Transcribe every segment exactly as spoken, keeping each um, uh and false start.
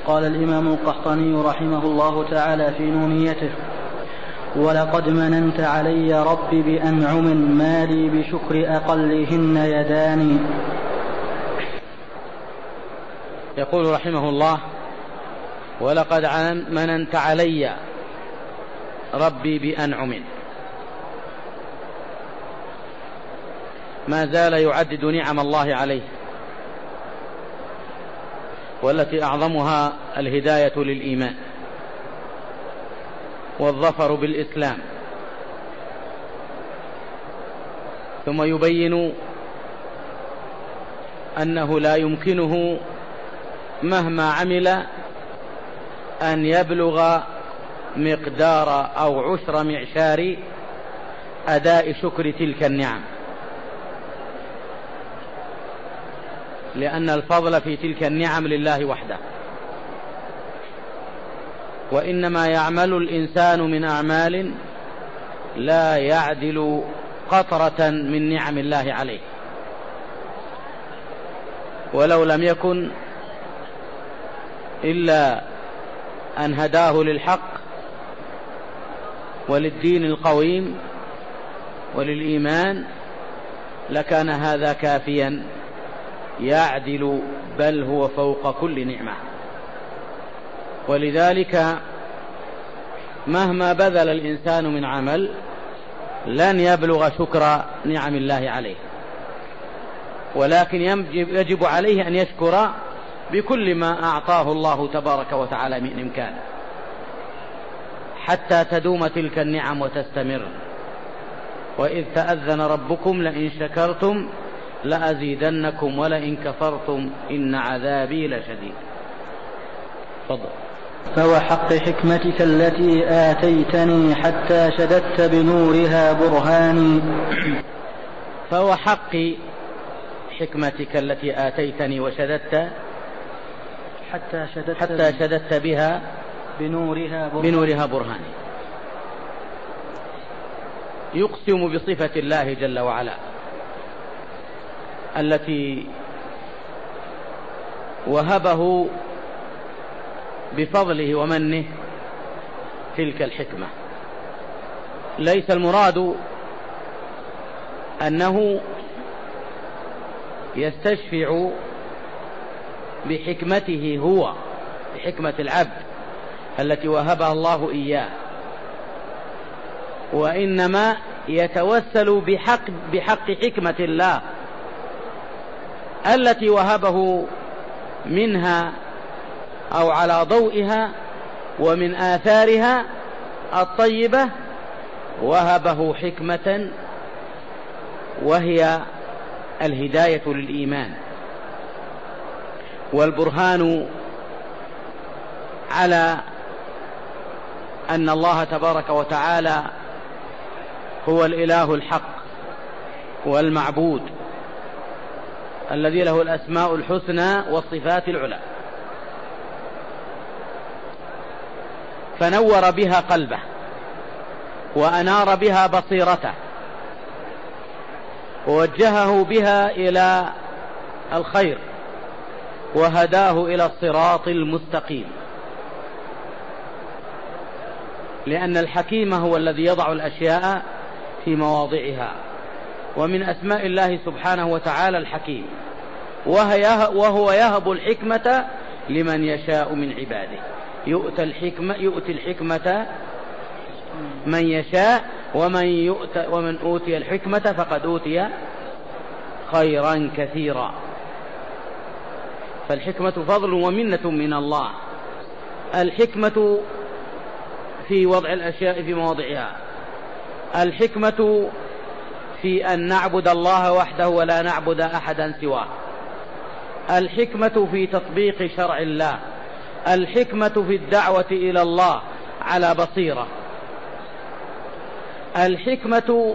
قال الإمام القحطاني رحمه الله تعالى في نونيته: ولقد مننت علي ربي بأنعم ما لي بشكر أقلهن يداني. يقول رحمه الله: ولقد مننت علي ربي بأنعم. ما زال يعدد نعم الله عليه، والتي أعظمها الهداية للإيمان والظفر بالإسلام، ثم يبين أنه لا يمكنه مهما عمل أن يبلغ مقدار أو عشر معشار أداء شكر تلك النعم، لأن الفضل في تلك النعم لله وحده. وإنما يعمل الإنسان من أعمال لا يعدل قطرة من نعم الله عليه، ولو لم يكن إلا أن هداه للحق وللدين القويم وللإيمان لكان هذا كافيا يعدل، بل هو فوق كل نعمة. ولذلك مهما بذل الإنسان من عمل لن يبلغ شكر نعم الله عليه، ولكن يجب عليه أن يشكر بكل ما أعطاه الله تبارك وتعالى من إمكان حتى تدوم تلك النعم وتستمر. وإذ تأذن ربكم لئن شكرتم لأزيدنكم ولئن كفرتم إن عذابي لشديد. تفضل. فوحق حكمتك التي آتيتني حتى شددت بنورها برهاني. فوحق حكمتك التي آتيتني وشددت حتى شددت, حتى شددت بها بنورها برهاني. بنورها برهاني. يقسم بصفة الله جل وعلا التي وهبه بفضله ومنه تلك الحكمة. ليس المراد أنه يستشفع بحكمته هو، بحكمة العبد التي وهبها الله إياه، وإنما يتوسل بحق, بحق حكمة الله التي وهبه منها أو على ضوئها ومن آثارها الطيبة وهبه حكمة وهي الهداية للإيمان والبرهان على أن الله تبارك وتعالى هو الإله الحق والمعبود الذي له الأسماء الحسنى والصفات العلى. فنور بها قلبه وأنار بها بصيرته ووجهه بها إلى الخير وهداه إلى الصراط المستقيم، لأن الحكيم هو الذي يضع الأشياء في مواضعها. ومن أسماء الله سبحانه وتعالى الحكيم، وهو يهب الحكمة لمن يشاء من عباده. يؤتى الحكمة, يؤتي الحكمة من يشاء ومن, يؤتى ومن أوتي الحكمة فقد أوتي خيرا كثيرا. فالحكمة فضل ومنة من الله. الحكمة في وضع الأشياء في مواضعها، الحكمة في أن نعبد الله وحده ولا نعبد أحدا سواه، الحكمة في تطبيق شرع الله، الحكمة في الدعوة إلى الله على بصيرة، الحكمة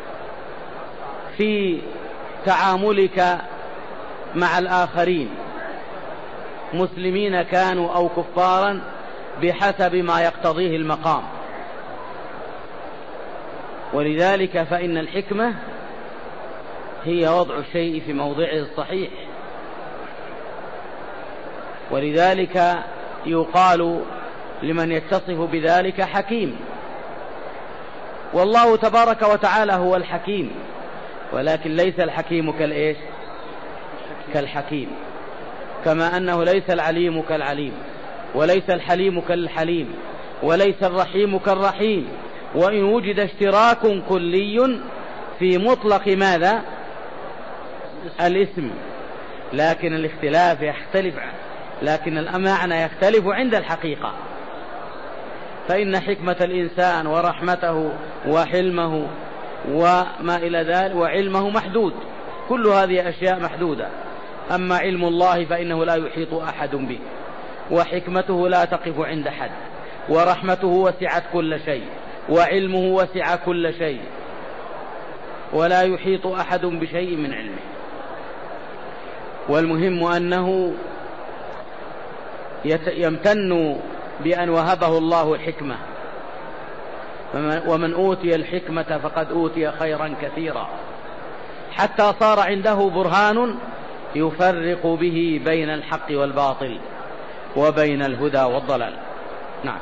في تعاملك مع الآخرين مسلمين كانوا أو كفارا بحسب ما يقتضيه المقام. ولذلك فإن الحكمة هي وضع الشيء في موضعه الصحيح. ولذلك يقال لمن يتصف بذلك حكيم. والله تبارك وتعالى هو الحكيم، ولكن ليس الحكيم كالإيش؟ كالحكيم، كما أنه ليس العليم كالعليم، وليس الحليم كالحليم، وليس الرحيم كالرحيم. وإن وجد اشتراك كلي في مطلق ماذا؟ الاسم، لكن الاختلاف يختلف، لكن المعنى يختلف عند الحقيقة. فإن حكمة الإنسان ورحمته وحلمه وما إلى ذلك وعلمه محدود، كل هذه أشياء محدودة. أما علم الله فإنه لا يحيط أحد به، وحكمته لا تقف عند حد، ورحمته وسعت كل شيء، وعلمه وسع كل شيء، ولا يحيط أحد بشيء من علمه. والمهم أنه يمتن بأن وهبه الله الحكمة، ومن أوتي الحكمة فقد أوتي خيرا كثيرا، حتى صار عنده برهان يفرق به بين الحق والباطل وبين الهدى والضلال. نعم.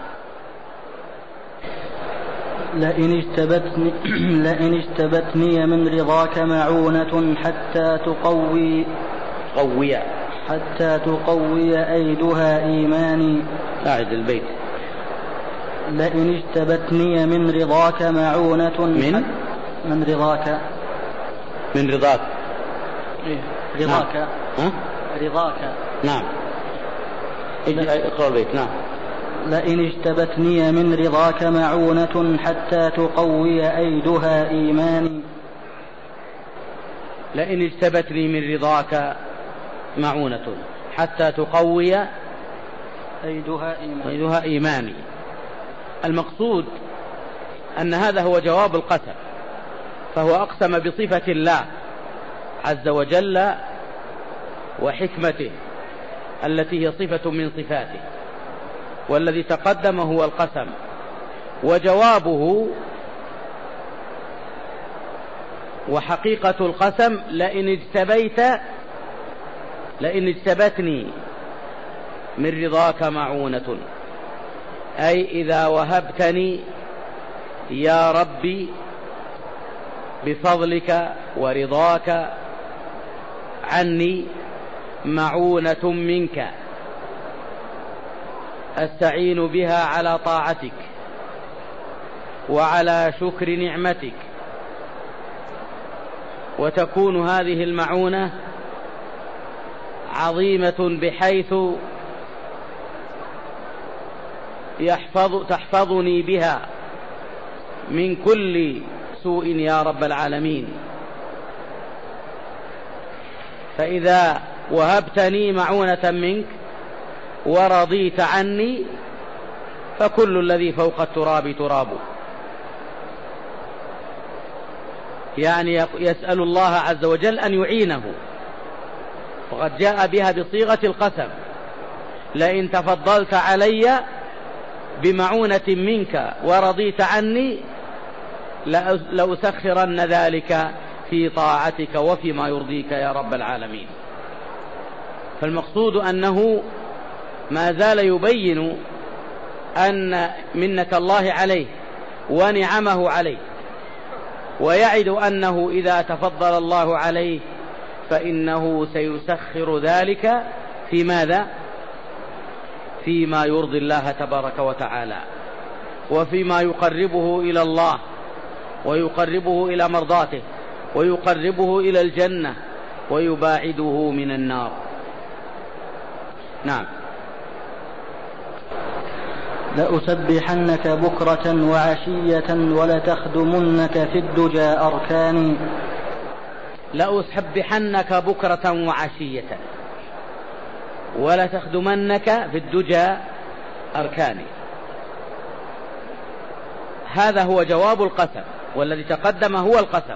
لئن اجتبتني, لئن اجتبتني من رضاك معونة حتى تقوي قوي حتى تقوي أيدها إيماني. أعد البيت. لئن اجتبتني من رضاك معونة من من رضاك من رضاك إيه؟ رضاك نعم. رضاك نعم. اقرأ البيت. نعم. لئن اجتبتني من رضاك معونة حتى تقوي أيدها إيماني. لئن اجتبتني من رضاك معونة حتى تقوي أيدها إيماني. أيدها إيماني. المقصود أن هذا هو جواب القسم، فهو أقسم بصفة الله عز وجل وحكمته التي هي صفة من صفاته، والذي تقدم هو القسم، وجوابه وحقيقة القسم لئن اجتبيت لئن اجتبتني من رضاك معونة، أي إذا وهبتني يا ربي بفضلك ورضاك عني معونة منك أستعين بها على طاعتك وعلى شكر نعمتك، وتكون هذه المعونة عظيمة بحيث يحفظ تحفظني بها من كل سوء يا رب العالمين. فإذا وهبتني معونة منك ورضيت عني فكل الذي فوق التراب تراب. يعني يسأل الله عز وجل أن يعينه، وقد جاء بها بصيغة القسم: لئن تفضلت علي بمعونة منك ورضيت عني لأسخرن ذلك في طاعتك وفيما يرضيك يا رب العالمين. فالمقصود أنه ما زال يبين أن منة الله عليه ونعمه عليه، ويعد أنه إذا تفضل الله عليه فإنه سيسخر ذلك في ماذا؟ فيما يرضي الله تبارك وتعالى، وفيما يقربه إلى الله ويقربه إلى مرضاته ويقربه إلى الجنة ويباعده من النار. نعم. لأسبحنك بكرة وعشية ولتخدمنك في الدجى أركاني. لأسبحنك بكرة وعشية ولتخدمنك في الدجى أركاني. هذا هو جواب القسم، والذي تقدم هو القسم،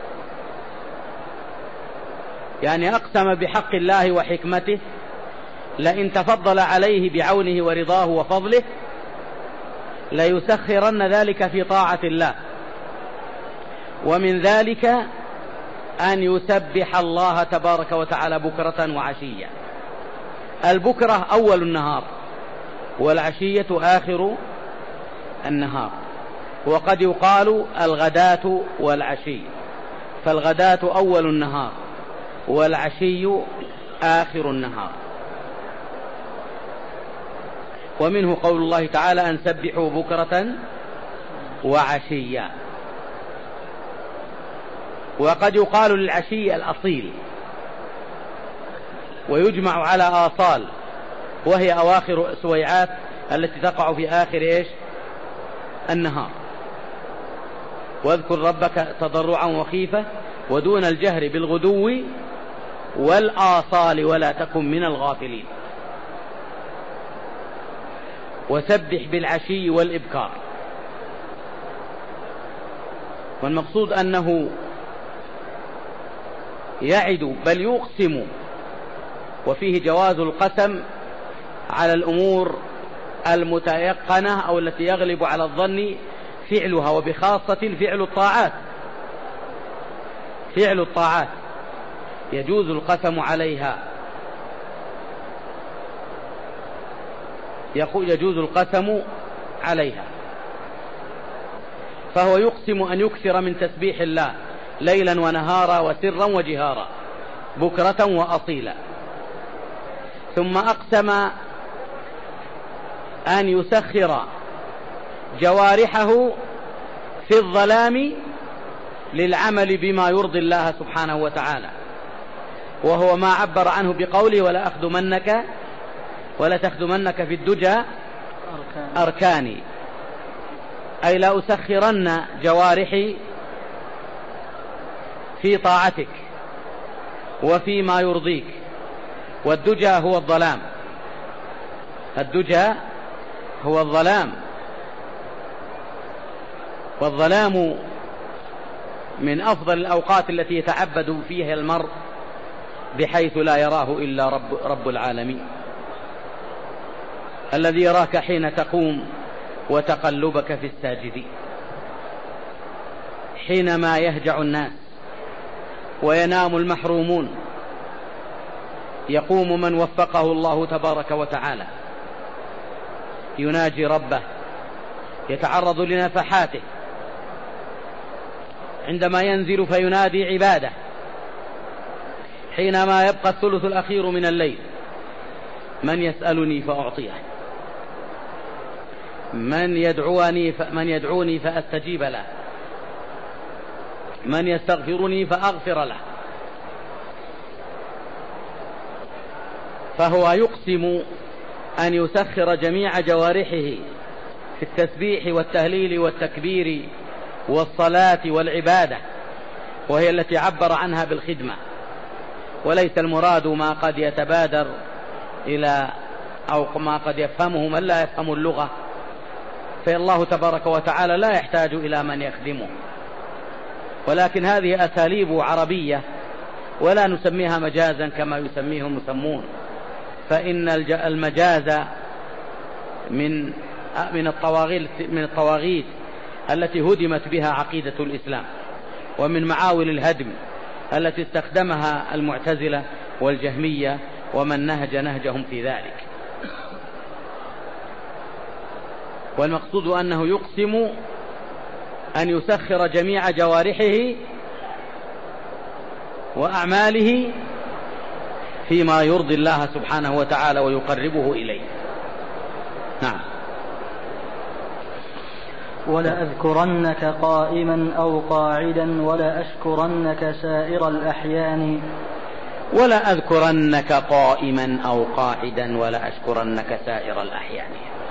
يعني أقسم بحق الله وحكمته لئن تفضل عليه بعونه ورضاه وفضله ليسخرن ذلك في طاعة الله، ومن ذلك أن يسبح الله تبارك وتعالى بكرة وعشية. البكرة أول النهار والعشية آخر النهار. وقد يقال الغداة والعشي، فالغداة أول النهار والعشي آخر النهار. ومنه قول الله تعالى أن سبحوا بكرة وعشيا. وقد يقال للعشي الأصيل، ويجمع على آصال، وهي أواخر سويعات التي تقع في آخر إيش النهار. واذكر ربك تضرعا وخيفة ودون الجهر بالغدو والآصال ولا تكن من الغافلين. وسبح بالعشي والإبكار. والمقصود أنه يعد بل يقسم، وفيه جواز القسم على الأمور المتيقنة أو التي يغلب على الظن فعلها، وبخاصة فعل الطاعات. فعل الطاعات يجوز القسم عليها، يجوز القسم عليها. فهو يقسم أن يكثر من تسبيح الله ليلا ونهارا وسرا وجهارا بكرة وأصيلا. ثم أقسم أن يسخر جوارحه في الظلام للعمل بما يرضي الله سبحانه وتعالى، وهو ما عبر عنه بقوله ولا أخدمنك ولا تخدمنك في الدجى أركاني، أي لا أسخرن جوارحي في طاعتك وفيما يرضيك. والدجى هو الظلام، الدجى هو الظلام، والظلام من أفضل الأوقات التي يتعبد فيها المرء بحيث لا يراه إلا رب, رب العالمين، الذي يراك حين تقوم وتقلبك في الساجدين، حينما يهجع الناس وينام المحرومون، يقوم من وفقه الله تبارك وتعالى يناجي ربه، يتعرض لنفحاته، عندما ينزل فينادي عباده، حينما يبقى الثلث الأخير من الليل: من يسألني فأعطيه، من يدعوني من يدعوني فأستجيب له، من يستغفرني فأغفر له. فهو يقسم أن يسخر جميع جوارحه في التسبيح والتهليل والتكبير والصلاة والعبادة، وهي التي عبر عنها بالخدمة، وليس المراد ما قد يتبادر إلى أو ما قد يفهمه من لا يفهم اللغة، فالله تبارك وتعالى لا يحتاج إلى من يخدمه، ولكن هذه أساليب عربية ولا نسميها مجازا كما يسميه المسمون، فإن المجاز من من الطواغيت من الطواغيت التي هدمت بها عقيدة الإسلام، ومن معاول الهدم التي استخدمها المعتزلة والجهمية ومن نهج نهجهم في ذلك. والمقصود أنه يقسم أن يسخر جميع جوارحه وأعماله فيما يرضي الله سبحانه وتعالى ويقربه إليه. نعم. ولأذكرنك قائما أو قاعدا ولأشكرنك سائر الأحيان. ولا أذكرنك قائما أو قاعدا ولا أشكرنك سائر الأحيان.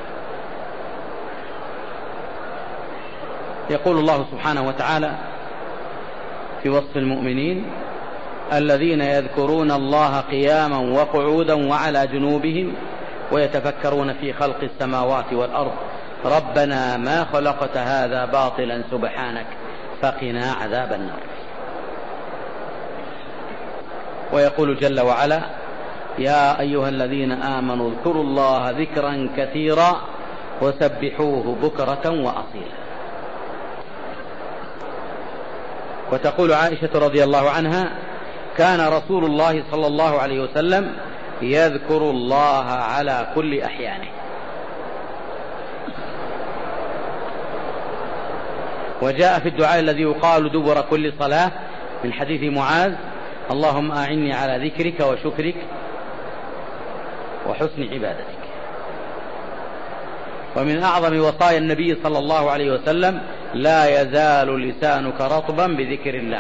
يقول الله سبحانه وتعالى في وصف المؤمنين: الذين يذكرون الله قياما وقعودا وعلى جنوبهم ويتفكرون في خلق السماوات والأرض ربنا ما خلقت هذا باطلا سبحانك فقنا عذاب النار. ويقول جل وعلا: يا أيها الذين آمنوا اذكروا الله ذكرا كثيرا وسبحوه بكرة وأصيلا. وتقول عائشة رضي الله عنها: كان رسول الله صلى الله عليه وسلم يذكر الله على كل أحيانه. وجاء في الدعاء الذي يقال دبر كل صلاة من حديث معاذ: اللهم أعني على ذكرك وشكرك وحسن عبادتك. ومن أعظم وصايا النبي صلى الله عليه وسلم: لا يزال لسانك رطبا بذكر الله.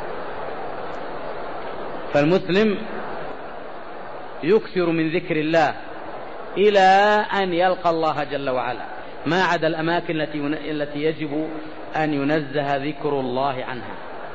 فالمسلم يكثر من ذكر الله إلى أن يلقى الله جل وعلا، ما عدا الأماكن التي يجب أن ينزه ذكر الله عنها.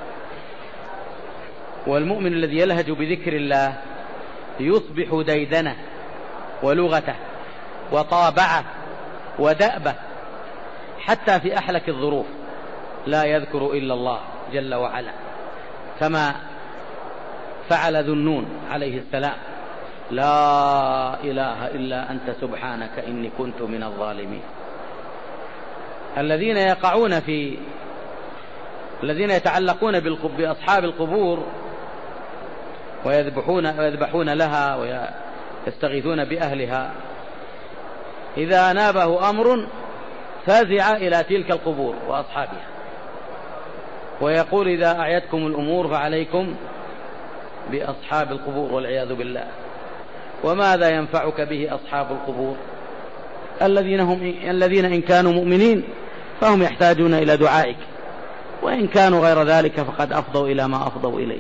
والمؤمن الذي يلهج بذكر الله يصبح ديدنه ولغته وطابعه ودأبه، حتى في أحلك الظروف لا يذكر إلا الله جل وعلا، كما فعل ذو النون عليه السلام: لا إله إلا أنت سبحانك إني كنت من الظالمين. الذين يقعون في الذين يتعلقون بأصحاب القبور ويذبحون, ويذبحون لها ويستغيثون بأهلها، إذا نابه أمر فزع إلى تلك القبور وأصحابها، ويقول: إذا أعيتكم الأمور فعليكم بأصحاب القبور والعياذ بالله. وماذا ينفعك به أصحاب القبور؟ الذين هم الذين إن كانوا مؤمنين فهم يحتاجون إلى دعائك، وإن كانوا غير ذلك فقد أفضوا إلى ما أفضوا إليه.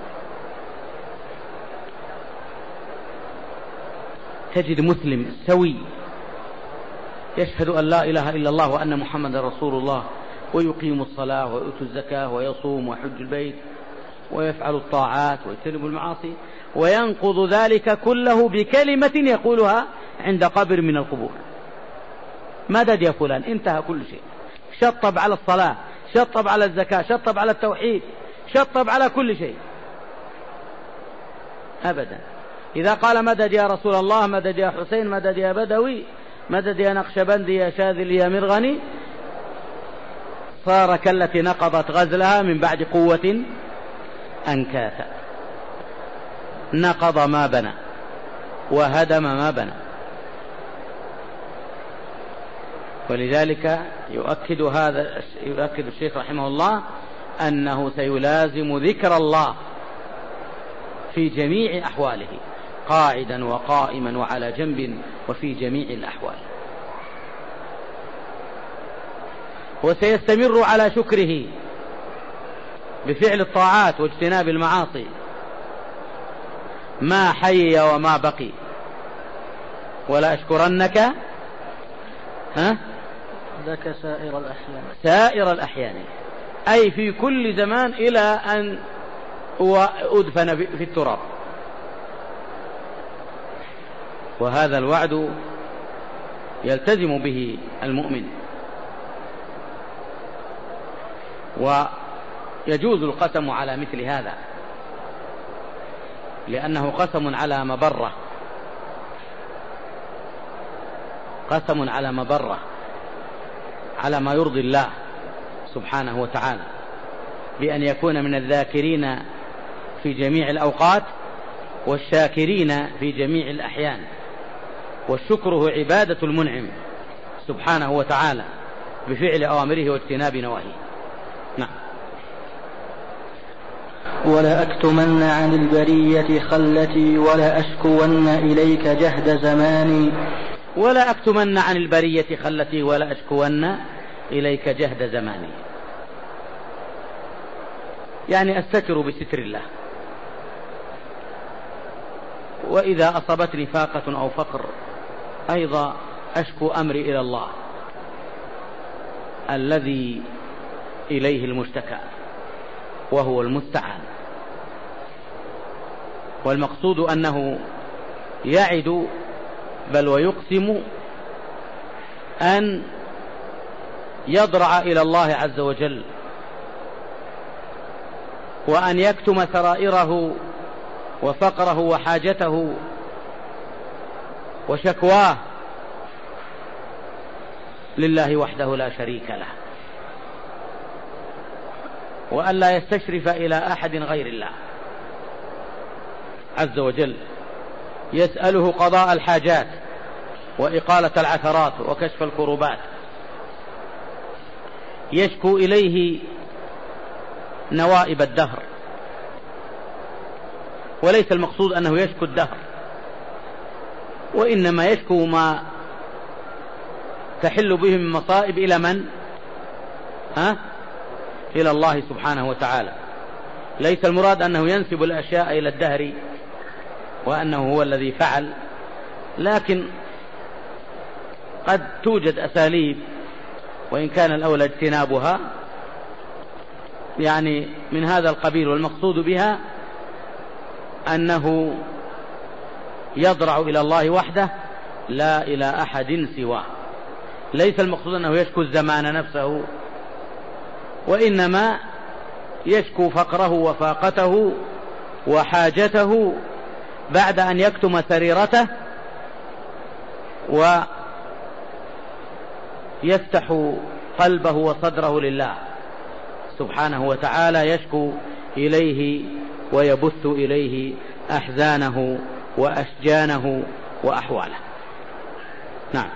تجد مسلم سوي يشهد أن لا إله إلا الله وأن محمد رسول الله، ويقيم الصلاة ويؤتي الزكاة ويصوم ويحج البيت ويفعل الطاعات ويجتنب المعاصي، وينقض ذلك كله بكلمة يقولها عند قبر من القبور: مدد يا فلان. انتهى كل شيء. شطب على الصلاة، شطب على الزكاة، شطب على التوحيد، شطب على كل شيء. أبدا. إذا قال: مدد يا رسول الله، مدد يا حسين، مدد يا بدوي، مدد يا نقشبندي يا شاذلي يا مرغني، صار كالتي نقضت غزلها من بعد قوة أنكاثا. نقض ما بنى وهدم ما بنى. ولذلك يؤكد هذا يؤكد الشيخ رحمه الله أنه سيلازم ذكر الله في جميع أحواله، قاعدا وقائما وعلى جنب وفي جميع الأحوال. وسيستمر على شكره بفعل الطاعات واجتناب المعاصي ما حي وما بقي. ولا أشكرنك ها لك سائر الأحيان سائر الأحيان، أي في كل زمان إلى أن أدفن في التراب. وهذا الوعد يلتزم به المؤمن. ويجوز القسم على مثل هذا، لأنه قسم على مبرة، قسم على مبرة، على ما يرضي الله سبحانه وتعالى، بأن يكون من الذاكرين في جميع الأوقات والشاكرين في جميع الأحيان. والشكر هو عبادة المنعم سبحانه وتعالى بفعل أوامره واجتناب نواهيه. نعم. ولا أكتمن عن البرية خلتي ولا أشكون إليك جهد زماني. ولا أكتمن عن البرية خلتي ولا أشكون إليك جهد زماني، يعني أستتر بستر الله. وإذا أصابتني فاقة أو فقر أيضا أشكو أمري إلى الله الذي إليه المشتكى وهو المستعان. والمقصود أنه يعد بل ويقسم أن يضرع إلى الله عز وجل، وأن يكتم سرائره وفقره وحاجته وشكواه لله وحده لا شريك له، وأن لا يستشرف إلى أحد غير الله عز وجل، يسأله قضاء الحاجات وإقالة العثرات وكشف الكروبات، يشكو إليه نوائب الدهر، وليس المقصود أنه يشكو الدهر، وإنما يشكو ما تحل به من مصائب إلى من؟ ها؟ إلى الله سبحانه وتعالى. ليس المراد أنه ينسب الأشياء إلى الدهر وأنه هو الذي فعل، لكن قد توجد أساليب وإن كان الأولى اجتنابها يعني من هذا القبيل، والمقصود بها أنه يضرع إلى الله وحده لا إلى أحد سواه. ليس المقصود أنه يشكو الزمان نفسه، وإنما يشكو فقره وفاقته وحاجته بعد أن يكتم سريرته ويفتح قلبه وصدره لله سبحانه وتعالى، يشكو إليه ويبث إليه أحزانه وأشجانه وأحواله. نعم.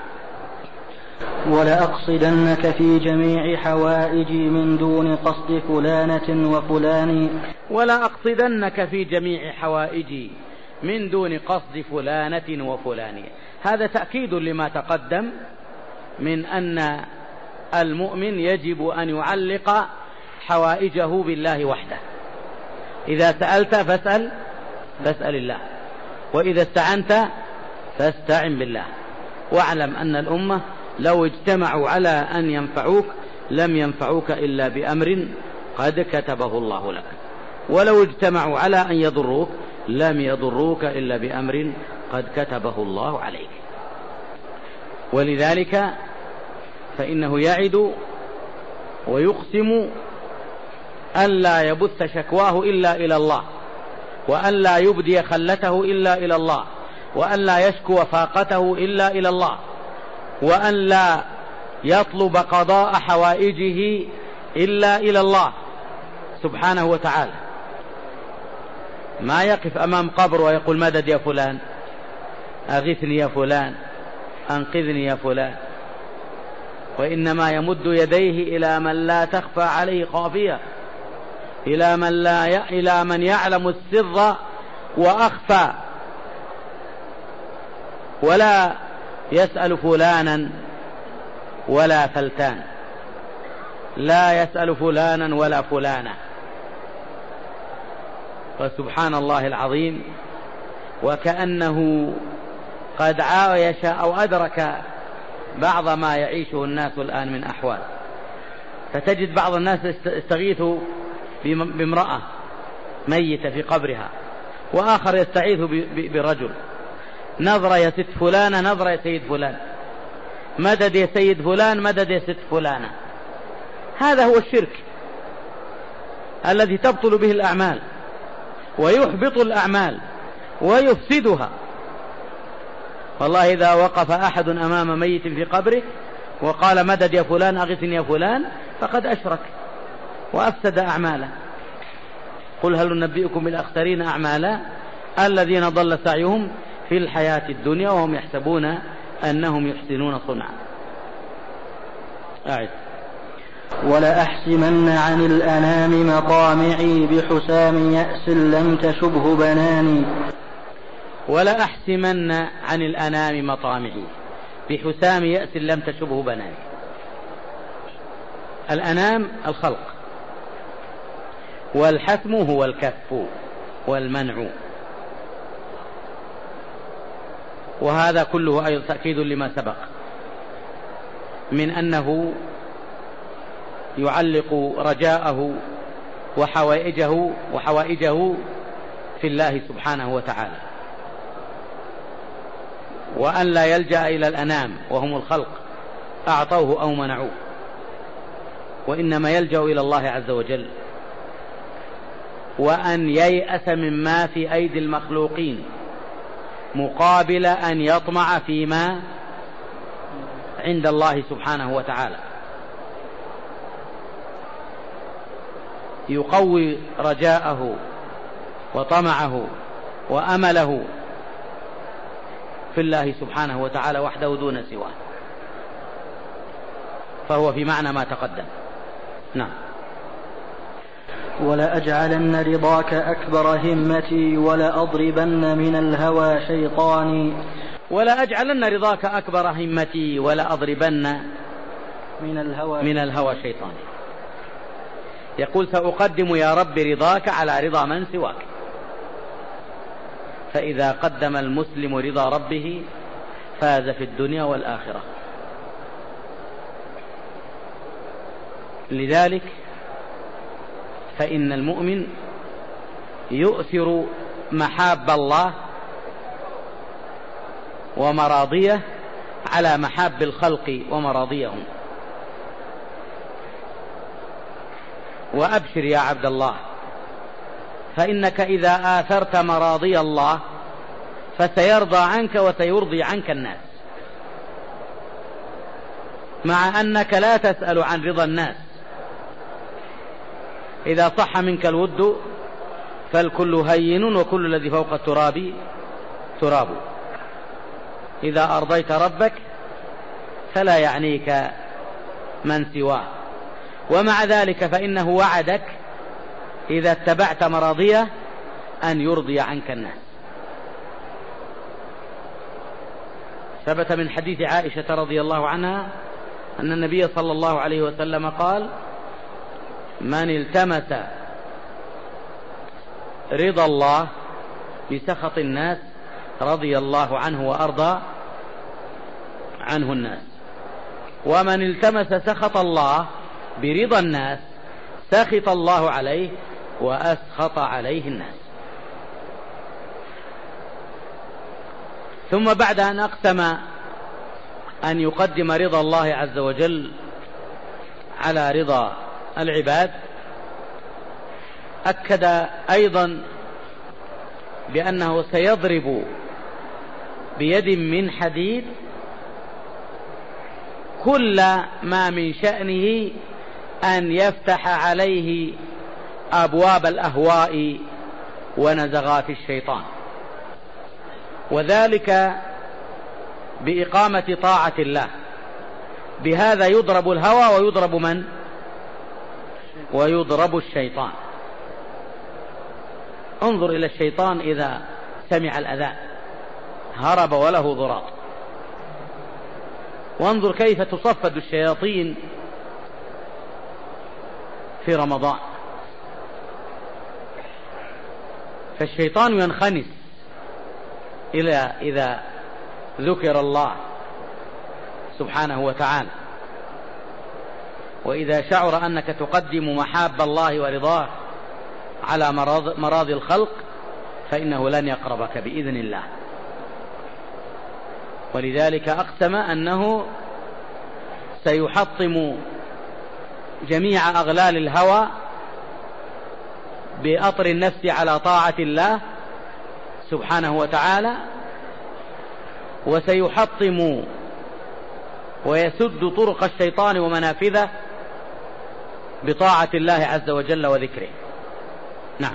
ولأقصدنك في جميع حوائجي من دون قصد فلانة وفلان ولا أقصدنك في جميع حوائجي من دون قصد فلانة وفلان. هذا تأكيد لما تقدم من أن المؤمن يجب أن يعلق حوائجه بالله وحده. إذا سألت فاسأل فاسأل الله، وإذا استعنت فاستعن بالله، واعلم أن الأمة لو اجتمعوا على أن ينفعوك لم ينفعوك إلا بأمر قد كتبه الله لك، ولو اجتمعوا على أن يضروك لم يضروك إلا بأمر قد كتبه الله عليك. ولذلك فإنه يعد ويقسم ألا يبث شكواه إلا إلى الله، وألا يبدي خلته إلا إلى الله، وألا يشكو فاقته إلا إلى الله، وألا يطلب قضاء حوائجه إلا إلى الله سبحانه وتعالى. ما يقف أمام قبر ويقول مدد يا فلان، أغثني يا فلان، أنقذني يا فلان، وإنما يمد يديه إلى من لا تخفى عليه خافية، إلى من, لا ي... إلى من يعلم السر وأخفى، ولا يسأل فلانا ولا فلتان، لا يسأل فلانا ولا فلانة. فسبحان الله العظيم، وكأنه قد عايش أو أدرك بعض ما يعيشه الناس الآن من أحوال. فتجد بعض الناس يستغيث بامرأة ميتة في قبرها، وآخر يستعيذ برجل، نظرة يا ست فلانة، نظرة يا سيد فلان، مدد يا سيد فلان، مدد يا ست فلانة. هذا هو الشرك الذي تبطل به الأعمال ويحبط الأعمال ويفسدها. والله إذا وقف أحد أمام ميت في قبره وقال مدد يا فلان، أغثني يا فلان، فقد أشرك وأفسد أعماله. قل هل ننبئكم بالأخسرين أعمالا الذين ضل سعيهم في الحياة الدنيا وهم يحسبون أنهم يحسنون صنعا. أعد. ولأحسمن عن الأنام مطامعي بحسام يأس لم تشبه بناني. ولأحسمن عن الأنام مطامعي بحسام يأس لم تشبه بناني. الأنام الخلق، والحسم هو الكف والمنع، وهذا كله أيضا تأكيد لما سبق من أنه يعلق رجاءه وحوائجه وحوائجه في الله سبحانه وتعالى، وأن لا يلجأ إلى الأنام وهم الخلق أعطوه أو منعوه، وإنما يلجأ إلى الله عز وجل، وأن ييأس مما في أيدي المخلوقين مقابل أن يطمع فيما عند الله سبحانه وتعالى. يقوي رجاءه وطمعه وأمله في الله سبحانه وتعالى وحده دون سواه، فهو في معنى ما تقدم. نعم. ولأجعلن رضاك أكبر همتي ولأضربن من الهوى شيطاني. ولأجعلن رضاك أكبر همتي ولأضربن من الهوى من الهوى شيطاني. يقول سأقدم يا رب رضاك على رضا من سواك، فإذا قدم المسلم رضا ربه فاز في الدنيا والآخرة. لذلك فإن المؤمن يؤثر محاب الله ومراضيه على محاب الخلق ومراضيهم. وأبشر يا عبد الله، فإنك إذا آثرت مراضي الله فسيرضى عنك وسيرضي عنك الناس، مع أنك لا تسأل عن رضا الناس. إذا صح منك الود فالكل هين وكل الذي فوق التراب تراب. إذا أرضيت ربك فلا يعنيك من سواه، ومع ذلك فإنه وعدك إذا اتبعت مراضيه أن يرضي عنك الناس. ثبت من حديث عائشة رضي الله عنها أن النبي صلى الله عليه وسلم قال: من التمس رضا الله بسخط الناس رضي الله عنه وأرضى عنه الناس، ومن التمس سخط الله برضا الناس سخط الله عليه وأسخط عليه الناس. ثم بعد أن أقسم أن يقدم رضا الله عز وجل على رضا العباد، أكد أيضا بأنه سيضرب بيد من حديد كل ما من شأنه أن يفتح عليه أبواب الأهواء ونزغات الشيطان، وذلك بإقامة طاعة الله. بهذا يضرب الهوى ويضرب من؟ ويضرب الشيطان. انظر إلى الشيطان إذا سمع الأذان هرب وله ضراط، وانظر كيف تصفد الشياطين في رمضان. فالشيطان ينخنس إلى إذا ذكر الله سبحانه وتعالى، وإذا شعر أنك تقدم محاب الله ورضاه على مراضي الخلق فإنه لن يقربك بإذن الله. ولذلك أقسم أنه سيحطم جميع أغلال الهوى بأطر النفس على طاعة الله سبحانه وتعالى، وسيحطم ويسد طرق الشيطان ومنافذه بطاعة الله عز وجل وذكره. نعم.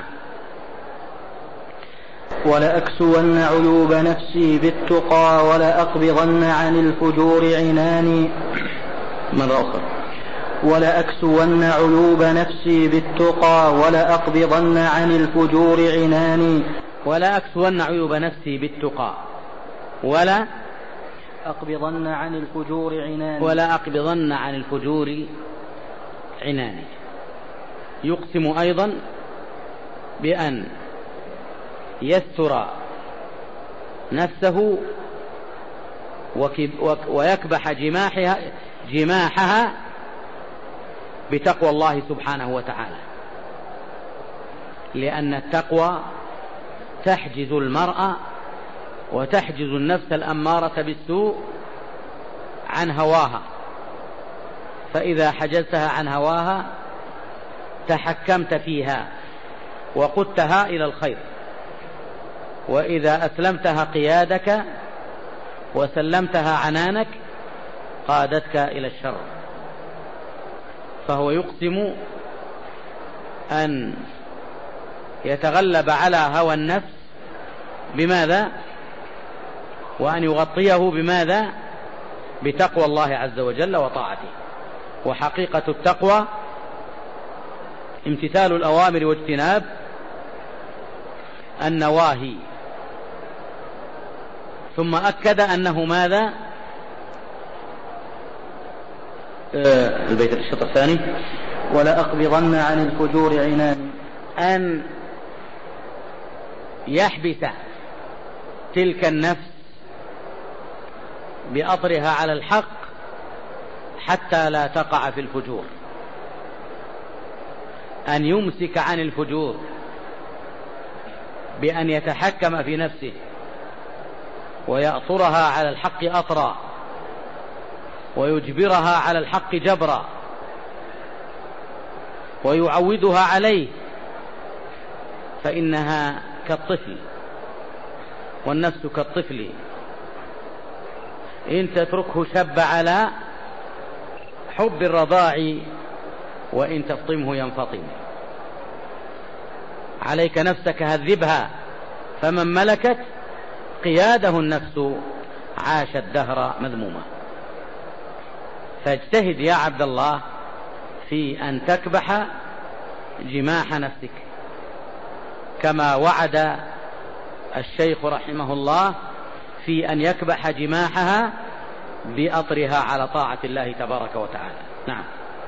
ولأكسون عيوب نفسي بالتقى ولأقبضن عن الفجور عناني. مرة أخرى. ولأكسون عيوب نفسي بالتقى ولأقبضن عن الفجور عناني. ولأكسون عيوب نفسي بالتقى ولا أقبضن عن الفجور عناني. ولا أقبضن عن الفجور عناني. يقسم أيضا بأن يستر نفسه ويكبح جماحها, جماحها بتقوى الله سبحانه وتعالى، لأن التقوى تحجز المرأة وتحجز النفس الأمارة بالسوء عن هواها، فإذا حجزتها عن هواها تحكمت فيها وقدتها إلى الخير، وإذا أسلمتها قيادك وسلمتها عنانك قادتك إلى الشر. فهو يقسم أن يتغلب على هوى النفس بماذا؟ وأن يغطيه بماذا؟ بتقوى الله عز وجل وطاعته. وحقيقة التقوى امتثال الأوامر واجتناب النواهي. ثم أكد أنه ماذا؟ آه البيت الشطر الثاني: ولا أقبضن عن الفجور عناني، أن يحبس تلك النفس بأطرها على الحق حتى لا تقع في الفجور، أن يمسك عن الفجور بأن يتحكم في نفسه ويأطرها على الحق أطرا ويجبرها على الحق جبرا ويعودها عليه، فإنها كالطفل، والنفس كالطفل إن تتركه شب على حب الرضاع وإن تفطمه ينفطم. عليك نفسك هذبها، فمن ملكت قياده النفس عاش الدهر مذموما. فاجتهد يا عبد الله في أن تكبح جماح نفسك كما وعد الشيخ رحمه الله في أن يكبح جماحها بأطرها على طاعة الله تبارك وتعالى. نعم.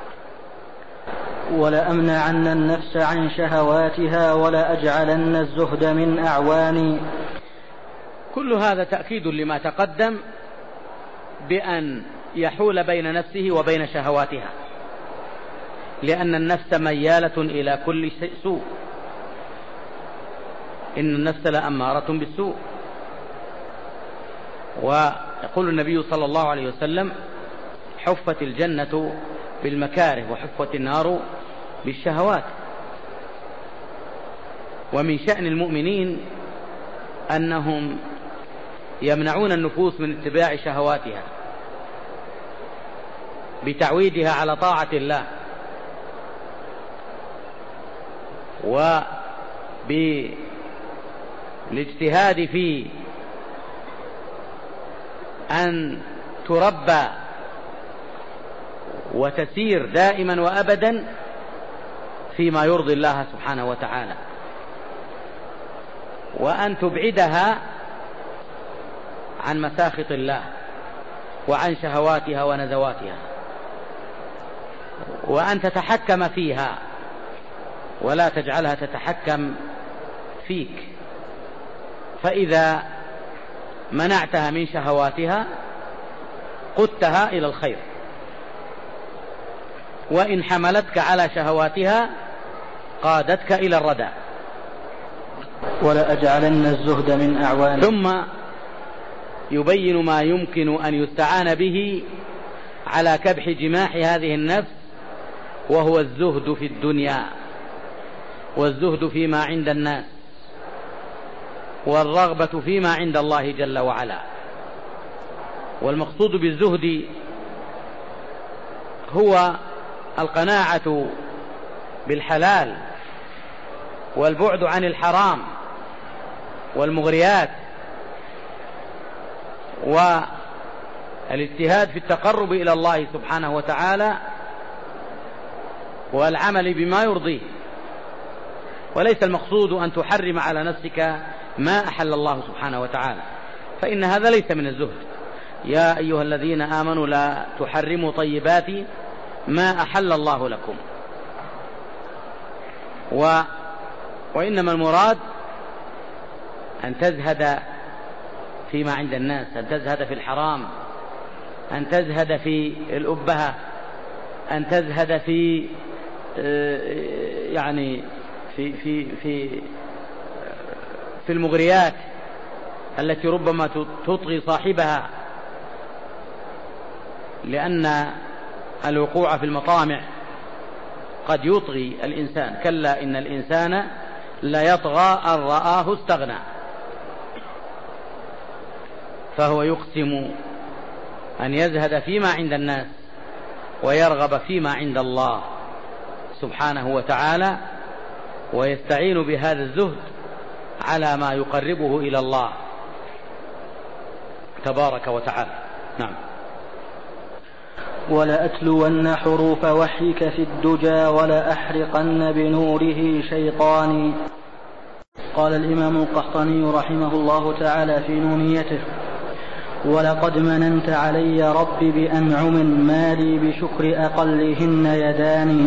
ولأمنعن النفس عن شهواتها ولأجعلن الزهد من أعواني. كل هذا تأكيد لما تقدم بأن يحول بين نفسه وبين شهواتها، لأن النفس ميالة إلى كل سوء، إن النفس لأمارة بالسوء. ويقول النبي صلى الله عليه وسلم: حفت الجنة بالمكاره وحفت النار بالشهوات. ومن شأن المؤمنين أنهم يمنعون النفوس من اتباع شهواتها بتعويدها على طاعة الله وبالاجتهاد في أن تربى وتسير دائما وأبدا فيما يرضي الله سبحانه وتعالى، وأن تبعدها عن مساخط الله وعن شهواتها ونزواتها، وأن تتحكم فيها ولا تجعلها تتحكم فيك. فإذا منعتها من شهواتها قدتها إلى الخير، وإن حملتك على شهواتها قادتك إلى الردى. ولأجعلن الزهد من أعوان. ثم يبين ما يمكن أن يستعان به على كبح جماح هذه النفس، وهو الزهد في الدنيا والزهد فيما عند الناس والرغبة فيما عند الله جل وعلا. والمقصود بالزهد هو القناعة بالحلال والبعد عن الحرام والمغريات، والاجتهاد في التقرب إلى الله سبحانه وتعالى والعمل بما يرضيه. وليس المقصود أن تحرم على نفسك ما أحل الله سبحانه وتعالى، فإن هذا ليس من الزهد. يا أيها الذين آمنوا لا تحرموا طيبات ما أحل الله لكم. و... وإنما المراد أن تزهد فيما عند الناس، أن تزهد في الحرام، أن تزهد في الأبهة، أن تزهد في يعني في في في في المغريات التي ربما تطغي صاحبها، لأن الوقوع في المطامع قد يطغي الإنسان. كلا إن الإنسان لا يطغى أن رآه استغنى. فهو يقسم أن يزهد فيما عند الناس ويرغب فيما عند الله سبحانه وتعالى، ويستعين بهذا الزهد على ما يقربه إلى الله. تبارك وتعالى. نعم. ولأتلون حروف وحيك في الدجى ولأحرقن بنوره شيطاني. قال الإمام القحطاني رحمه الله تعالى في نونيته: ولقد مننت علي رب بأنعم ما لي بشكر أقلهن يداني.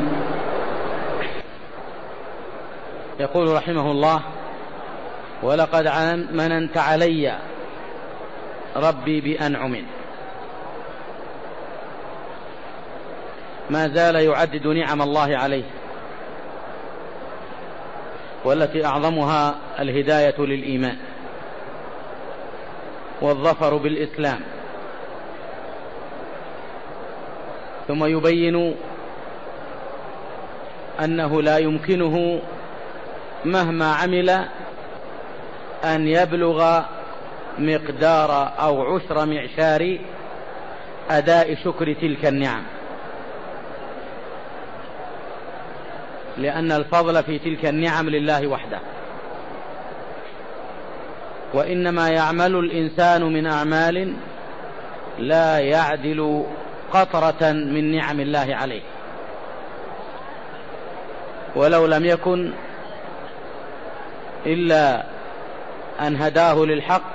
يقول رحمه الله: ولقد مننت علي ربي بأنعم. ما زال يعدد نعم الله عليه، والتي أعظمها الهداية للإيمان والظفر بالإسلام، ثم يبين أنه لا يمكنه مهما عمل أن يبلغ مقدار أو عشر معشار أداء شكر تلك النعم، لأن الفضل في تلك النعم لله وحده. وإنما يعمل الإنسان من أعمال لا يعدل قطرة من نعم الله عليه، ولو لم يكن إلا أن هداه للحق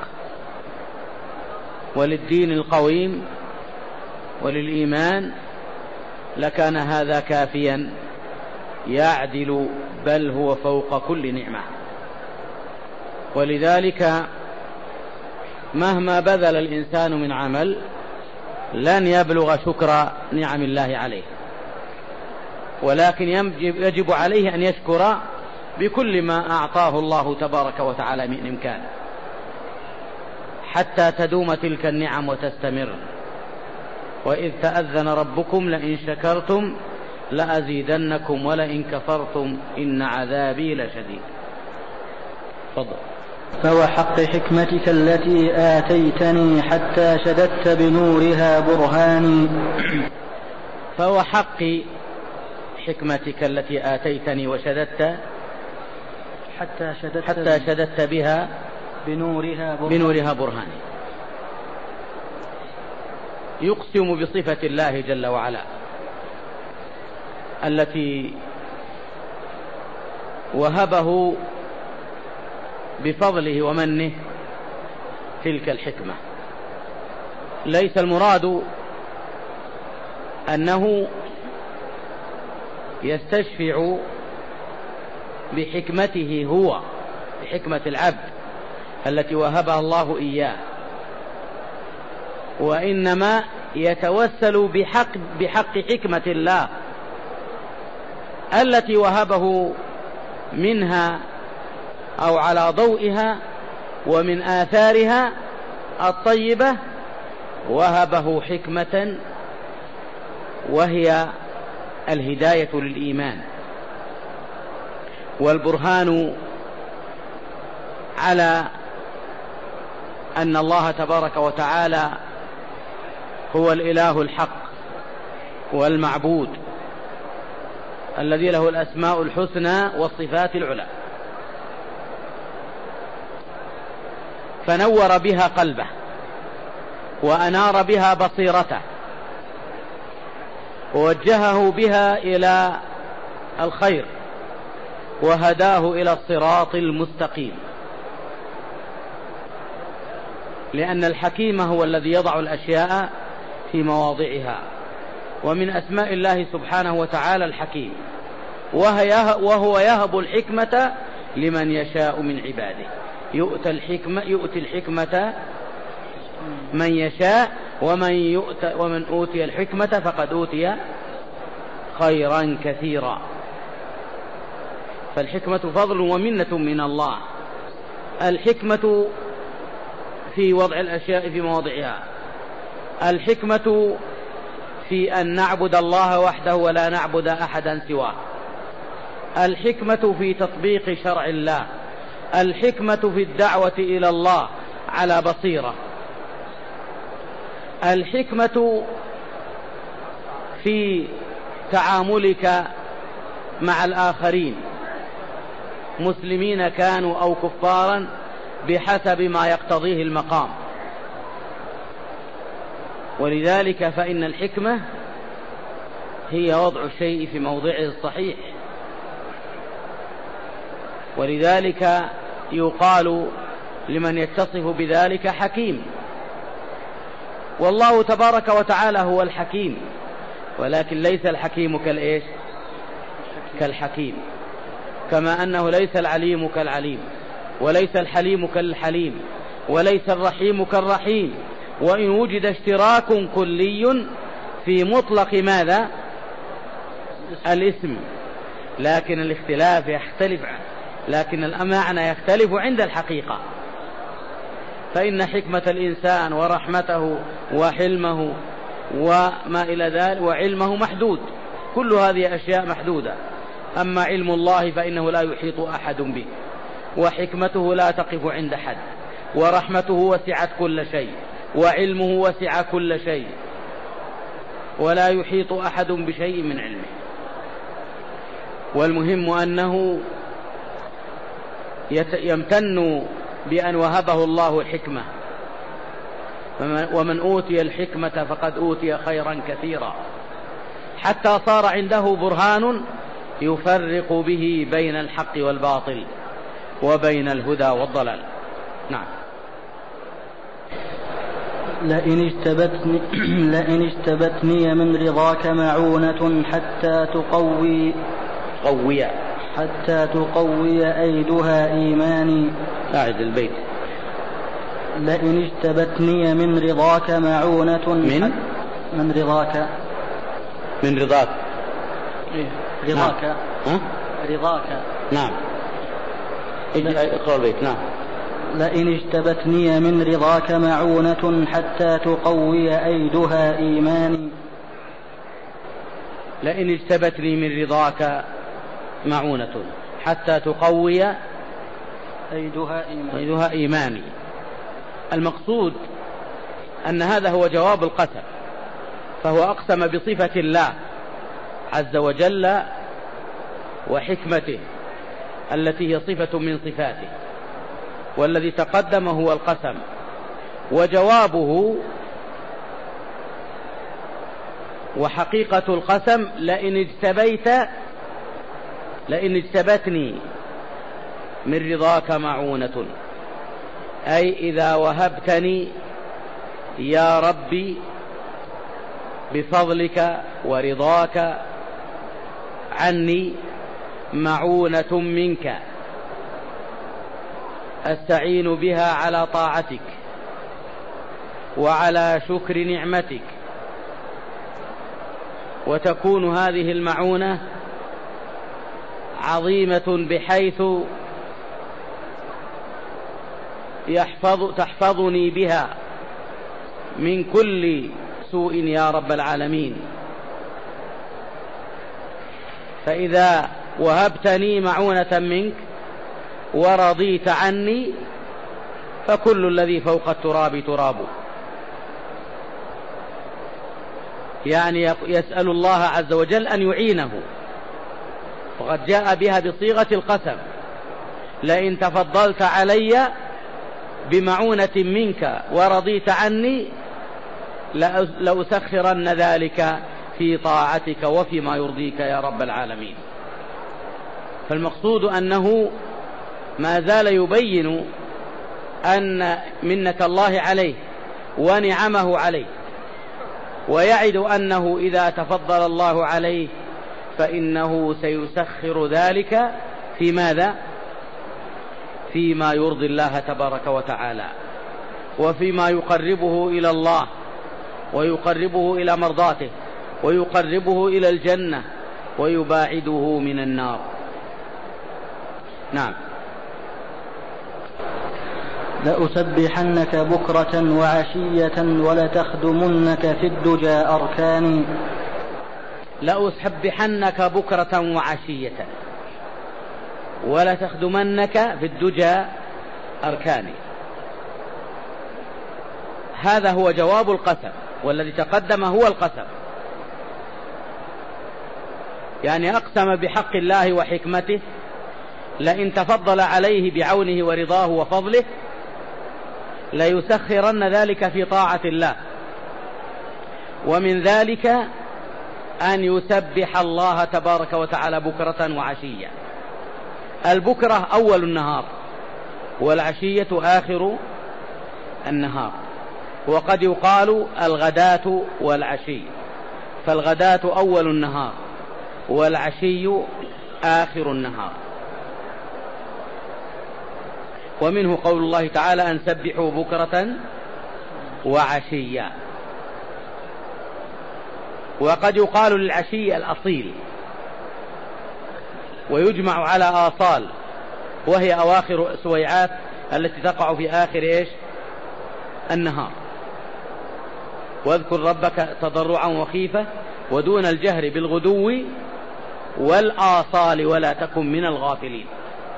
وللدين القويم وللإيمان لكان هذا كافيا يعدل، بل هو فوق كل نعمة. ولذلك مهما بذل الإنسان من عمل لن يبلغ شكر نعم الله عليه، ولكن يجب عليه أن يشكر بكل ما أعطاه الله تبارك وتعالى من إمكان حتى تدوم تلك النعم وتستمر. وإذ تأذن ربكم لئن شكرتم لأزيدنكم ولئن كفرتم إن عذابي لشديد. تفضل. فوحق حكمتك التي آتيتني حتى شددت بنورها برهاني. فوحق حكمتك التي آتيتني وشددت حتى شددت, حتى شددت بها بنورها برهاني. بنورها برهاني. يقسم بصفة الله جل وعلا التي وهبه بفضله ومنه تلك الحكمة. ليس المراد أنه يستشفع بحكمته هو، بحكمة العبد التي وهبها الله إياه، وإنما يتوسل بحق, بحق حكمة الله التي وهبه منها أو على ضوئها ومن آثارها الطيبة وهبه حكمة وهي الهداية للإيمان والبرهان على أن الله تبارك وتعالى هو الإله الحق والمعبود الذي له الأسماء الحسنى والصفات العلى. فنور بها قلبه وأنار بها بصيرته ووجهه بها إلى الخير وهداه إلى الصراط المستقيم، لأن الحكيم هو الذي يضع الأشياء في مواضعها. ومن أسماء الله سبحانه وتعالى الحكيم، وهو يهب الحكمة لمن يشاء من عباده. يؤتى الحكمة يؤتي الحكمة من يشاء ومن يؤتى ومن أوتي الحكمة فقد أوتي خيرا كثيرا. فالحكمة فضل ومنة من الله. الحكمة في وضع الأشياء في مواضعها، الحكمة في أن نعبد الله وحده ولا نعبد أحدا سواه، الحكمة في تطبيق شرع الله، الحكمة في الدعوة إلى الله على بصيرة، الحكمة في تعاملك مع الآخرين مسلمين كانوا أو كفارا بحسب ما يقتضيه المقام. ولذلك فإن الحكمة هي وضع الشيء في موضعه الصحيح، ولذلك يقال لمن يتصف بذلك حكيم. والله تبارك وتعالى هو الحكيم، ولكن ليس الحكيم كالإيش؟ كالحكيم، كما أنه ليس العليم كالعليم، وليس الحليم كالحليم، وليس الرحيم كالرحيم. وإن وجد اشتراك كلي في مطلق ماذا؟ الاسم، لكن الاختلاف يختلف، لكن المعنى يختلف عند الحقيقة. فإن حكمة الإنسان ورحمته وحلمه وما إلى ذلك وعلمه محدود، كل هذه أشياء محدودة. أما علم الله فإنه لا يحيط أحد به، وحكمته لا تقف عند حد، ورحمته وسعت كل شيء، وعلمه وسع كل شيء، ولا يحيط أحد بشيء من علمه. والمهم أنه يمتن بأن وهبه الله الحكمة، ومن أوتي الحكمة فقد أوتي خيرا كثيرا، حتى صار عنده برهان يفرق به بين الحق والباطل وبين الهدى والضلال. نعم. لئن اجتبتني, لئن اجتبتني من رضاك معونة حتى تقوي قوية حتى تقوي أيدها إيماني. أعد البيت. لئن اجتبتني من رضاك معونة من من رضاك من رضاك إيه؟ رضاك نعم. رضاك نعم. اقرأ البيت. نعم. لئن اجتبتني من رضاك معونة حتى تقوي أيدها إيماني. لئن اجتبتني من رضاك معونة حتى تقوي أيدها إيماني. أيدها إيماني. المقصود أن هذا هو جواب القسم، فهو أقسم بصفة الله عز وجل وحكمته التي هي صفة من صفاته، والذي تقدم هو القسم، وجوابه وحقيقة القسم لئن اجتبيت لئن اجتبتني من رضاك معونة، أي إذا وهبتني يا ربي بفضلك ورضاك عني معونة منك أستعين بها على طاعتك وعلى شكر نعمتك، وتكون هذه المعونة عظيمة بحيث يحفظ تحفظني بها من كل سوء يا رب العالمين. فإذا وهبتني معونة منك ورضيت عني فكل الذي فوق التراب تراب. يعني يسأل الله عز وجل أن يعينه، وقد جاء بها بصيغة القسم: لئن تفضلت علي بمعونة منك ورضيت عني لأسخرن ذلك في طاعتك وفيما يرضيك يا رب العالمين. فالمقصود أنه ما زال يبين أن منة الله عليه ونعمه عليه، ويعد أنه إذا تفضل الله عليه فإنه سيسخر ذلك في ماذا؟ فيما يرضي الله تبارك وتعالى، وفيما يقربه إلى الله ويقربه إلى مرضاته ويقربه إلى الجنة ويباعده من النار. نعم. لأسبحنك بكرة وعشية ولتخدمنك في الدجى أركاني. لأسبحنك بكرة وعشية ولتخدمنك في الدجى أركاني. هذا هو جواب القسم، والذي تقدم هو القسم. يعني أقسم بحق الله وحكمته لئن تفضل عليه بعونه ورضاه وفضله ليسخرن ذلك في طاعة الله ومن ذلك أن يسبح الله تبارك وتعالى بكرة وعشية. البكرة أول النهار، والعشية آخر النهار، وقد يقال الغداة والعشي، فالغداة أول النهار والعشي آخر النهار. ومنه قول الله تعالى أن سبحوا بكرة وعشيا. وقد يقال للعشي الأصيل، ويجمع على آصال، وهي أواخر سويعات التي تقع في آخر إيش النهار. واذكر ربك تضرعا وخيفة ودون الجهر بالغدو والآصال ولا تكن من الغافلين.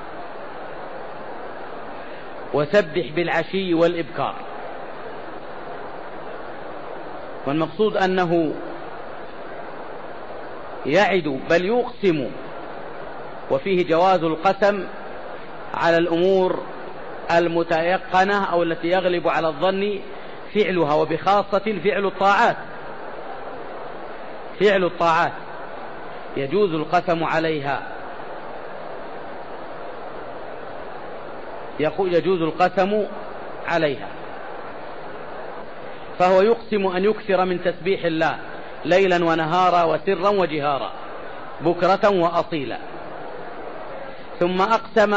وسبح بالعشي والإبكار. والمقصود أنه يعد بل يقسم، وفيه جواز القسم على الأمور المتيقنة أو التي يغلب على الظن فعلها، وبخاصة فعل الطاعات. فعل الطاعات يجوز القسم عليها، يجوز القسم عليها. فهو يقسم أن يكثر من تسبيح الله ليلا ونهارا وسرا وجهارا بكرة وأصيلا. ثم أقسم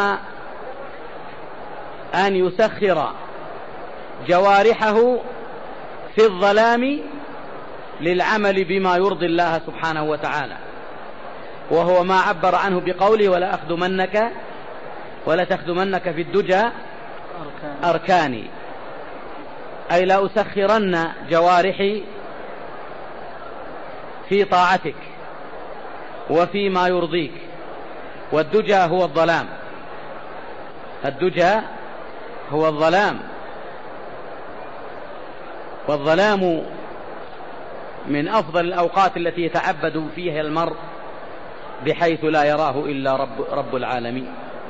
أن يسخر جوارحه في الظلام للعمل بما يرضي الله سبحانه وتعالى، وهو ما عبر عنه بقوله ولا أخدمنك ولا تخدمنك في الدجى أركاني، أي لا أسخرن جوارحي في طاعتك وفيما يرضيك. والدجى هو الظلام، الدجى هو الظلام، والظلام من أفضل الأوقات التي يتعبد فيها المرء بحيث لا يراه إلا رب, رب العالمين،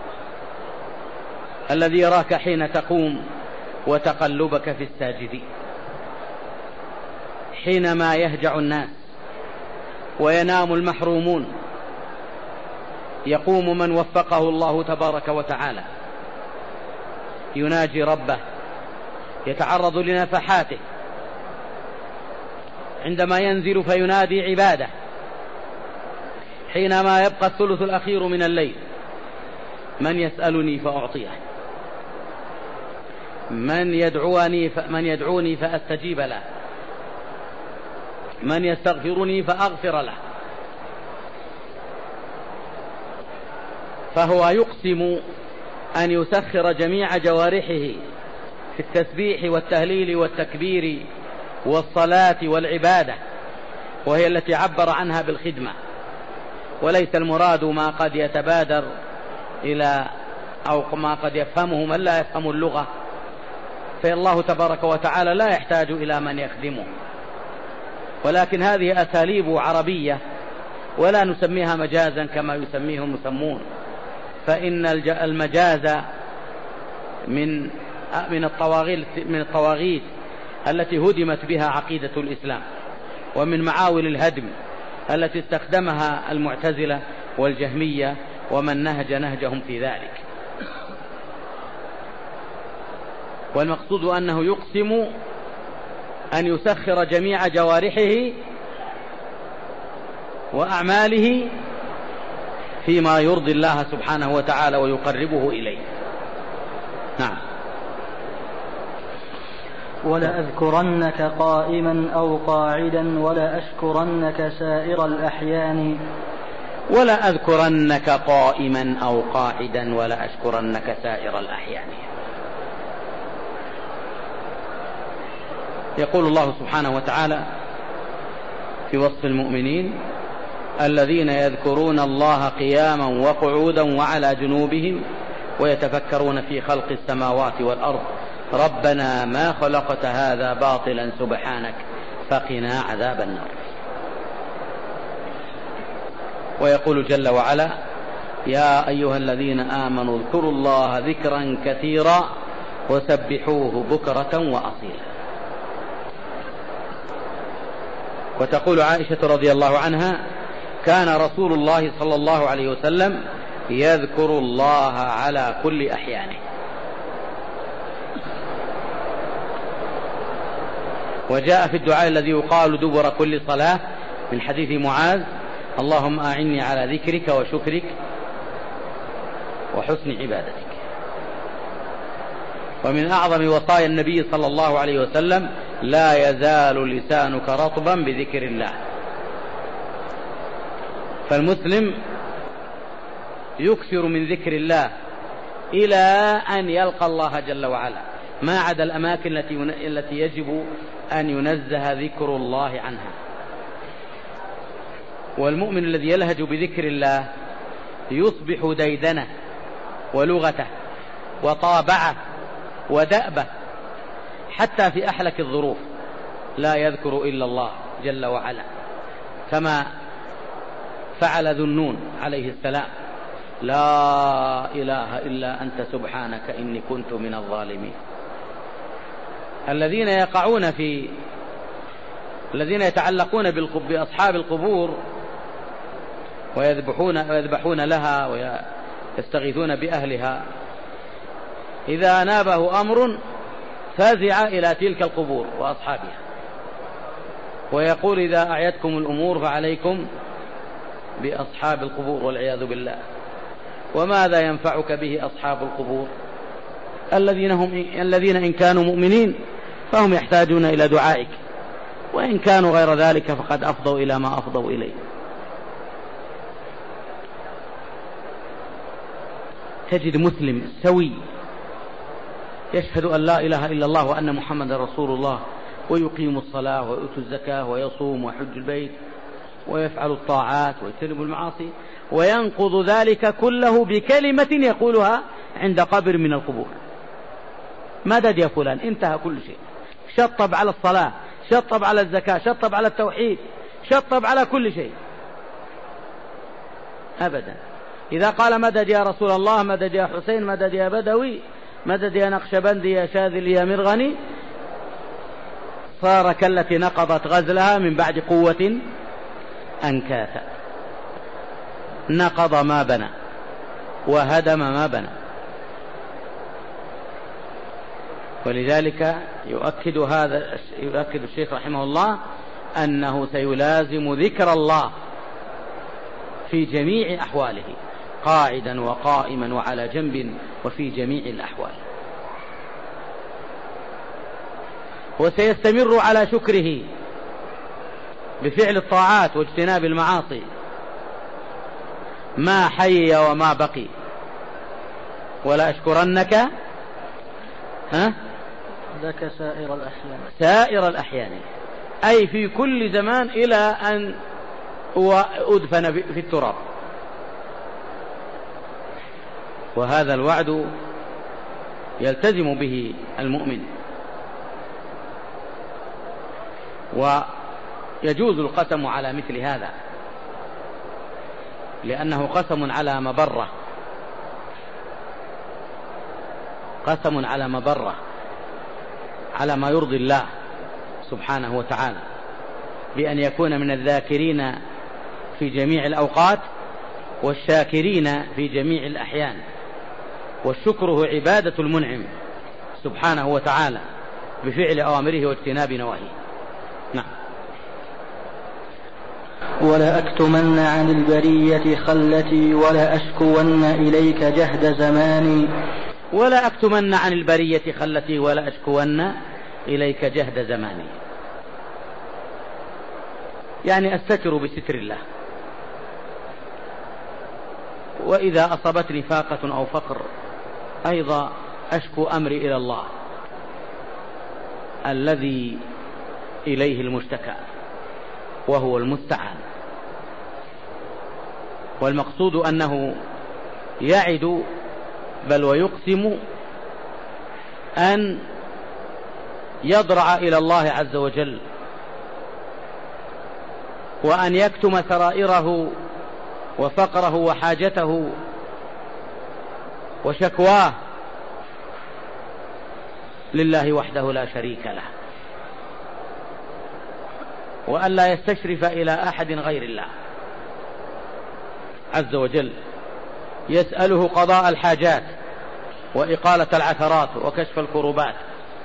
الذي يراك حين تقوم وتقلبك في الساجدين، حينما يهجع الناس وينام المحرومون، يقوم من وفقه الله تبارك وتعالى يناجي ربه، يتعرض لنفحاته، عندما ينزل فينادي عباده، حينما يبقى الثلث الأخير من الليل، من يسألني فأعطيه، من يدعوني من يدعوني فأستجيب له، من يستغفرني فأغفر له. فهو يقسم أن يسخر جميع جوارحه في التسبيح والتهليل والتكبير والصلاة والعبادة، وهي التي عبر عنها بالخدمة، وليس المراد ما قد يتبادر إلى أو ما قد يفهمه من لا يفهم اللغة، فالله تبارك وتعالى لا يحتاج إلى من يخدمه، ولكن هذه أساليب عربية ولا نسميها مجازا كما يسميه المسمون، فإن المجاز من من الطواغيت من الطواغيت التي هدمت بها عقيدة الإسلام، ومن معاول الهدم التي استخدمها المعتزلة والجهمية ومن نهج نهجهم في ذلك. والمقصود أنه يقسم أن يسخر جميع جوارحه وأعماله فيما يرضي الله سبحانه وتعالى ويقربه إليه. نعم. ولأذكرنك قائما أو قاعدا ولأشكرنك سائر الأحيان. ولا أذكرنك قائما أو قاعدا ولا أشكرنك سائر الأحيان. يقول الله سبحانه وتعالى في وصف المؤمنين الذين يذكرون الله قياما وقعودا وعلى جنوبهم ويتفكرون في خلق السماوات والأرض ربنا ما خلقت هذا باطلا سبحانك فقنا عذاب النار. ويقول جل وعلا يا أيها الذين آمنوا اذكروا الله ذكرا كثيرا وسبحوه بكرة وأصيلا. وتقول عائشة رضي الله عنها: كان رسول الله صلى الله عليه وسلم يذكر الله على كل أحيانه. وجاء في الدعاء الذي يقال دبر كل صلاة من حديث معاذ: اللهم أعني على ذكرك وشكرك وحسن عبادتك. ومن أعظم وصايا النبي صلى الله عليه وسلم: لا يزال لسانك رطبا بذكر الله. فالمسلم يكثر من ذكر الله إلى أن يلقى الله جل وعلا، ما عدا الأماكن التي يجب أن ينزه ذكر الله عنها. والمؤمن الذي يلهج بذكر الله يصبح ديدنه ولغته وطابعه ودأبه، حتى في أحلك الظروف لا يذكر إلا الله جل وعلا، كما فعل ذو النون عليه السلام: لا إله إلا أنت سبحانك إني كنت من الظالمين. الذين يقعون في الذين يتعلقون بأصحاب القبور ويذبحون, ويذبحون لها ويستغيثون بأهلها، إذا نابه أمر فزع إلى تلك القبور وأصحابها، ويقول: إذا أعيتكم الأمور فعليكم بأصحاب القبور والعياذ بالله. وماذا ينفعك به أصحاب القبور؟ الذين هم الذين إن كانوا مؤمنين فهم يحتاجون إلى دعائك، وإن كانوا غير ذلك فقد أفضوا إلى ما أفضوا إليه. تجد مسلم سوي يشهد أن لا إله إلا الله وأن محمد رسول الله، ويقيم الصلاة ويؤتي الزكاة ويصوم ويحج البيت ويفعل الطاعات ويجتنب المعاصي، وينقض ذلك كله بكلمة يقولها عند قبر من القبور: مدد يا فلان. انتهى كل شيء. شطب على الصلاة، شطب على الزكاة، شطب على التوحيد، شطب على كل شيء. أبدا. إذا قال: مدد يا رسول الله، مدد يا حسين، مدد يا بدوي، مدد يا نقشبندي، يا شاذلي، يا مرغني، صار كالتي نقضت غزلها من بعد قوة أنكاثا. نقض ما بنى وهدم ما بنى. ولذلك يؤكد هذا يؤكد الشيخ رحمه الله أنه سيلازم ذكر الله في جميع أحواله، قاعدا وقائما وعلى جنب وفي جميع الأحوال. وسيستمر على شكره بفعل الطاعات واجتناب المعاصي ما حي وما بقي. ولا أشكرنك ها لك سائر الأحيان سائر الأحيان، أي في كل زمان إلى أن أدفن في التراب. وهذا الوعد يلتزم به المؤمن. ويجوز القسم على مثل هذا، لأنه قسم على مبرة، قسم على مبرة، على ما يرضي الله سبحانه وتعالى، بأن يكون من الذاكرين في جميع الأوقات والشاكرين في جميع الأحيان. والشكر هو عبادة المنعم سبحانه وتعالى بفعل أوامره واجتناب نواهيه. نعم. ولا أكتمن عن البرية خلتي ولا أشكون إليك جهد زماني. ولا أكتمن عن البرية خلتي ولا أشكون إليك جهد زماني، يعني أستتر بستر الله. وإذا أصابتني فاقة أو فقر أيضا أشكو أمري إلى الله الذي إليه المشتكى وهو المستعان. والمقصود أنه يعد بل ويقسم أن يضرع إلى الله عز وجل، وأن يكتم سرائره وفقره وحاجته وشكواه لله وحده لا شريك له. وأن لا يستشرف إلى أحد غير الله عز وجل، يسأله قضاء الحاجات وإقالة العثرات وكشف الكروبات،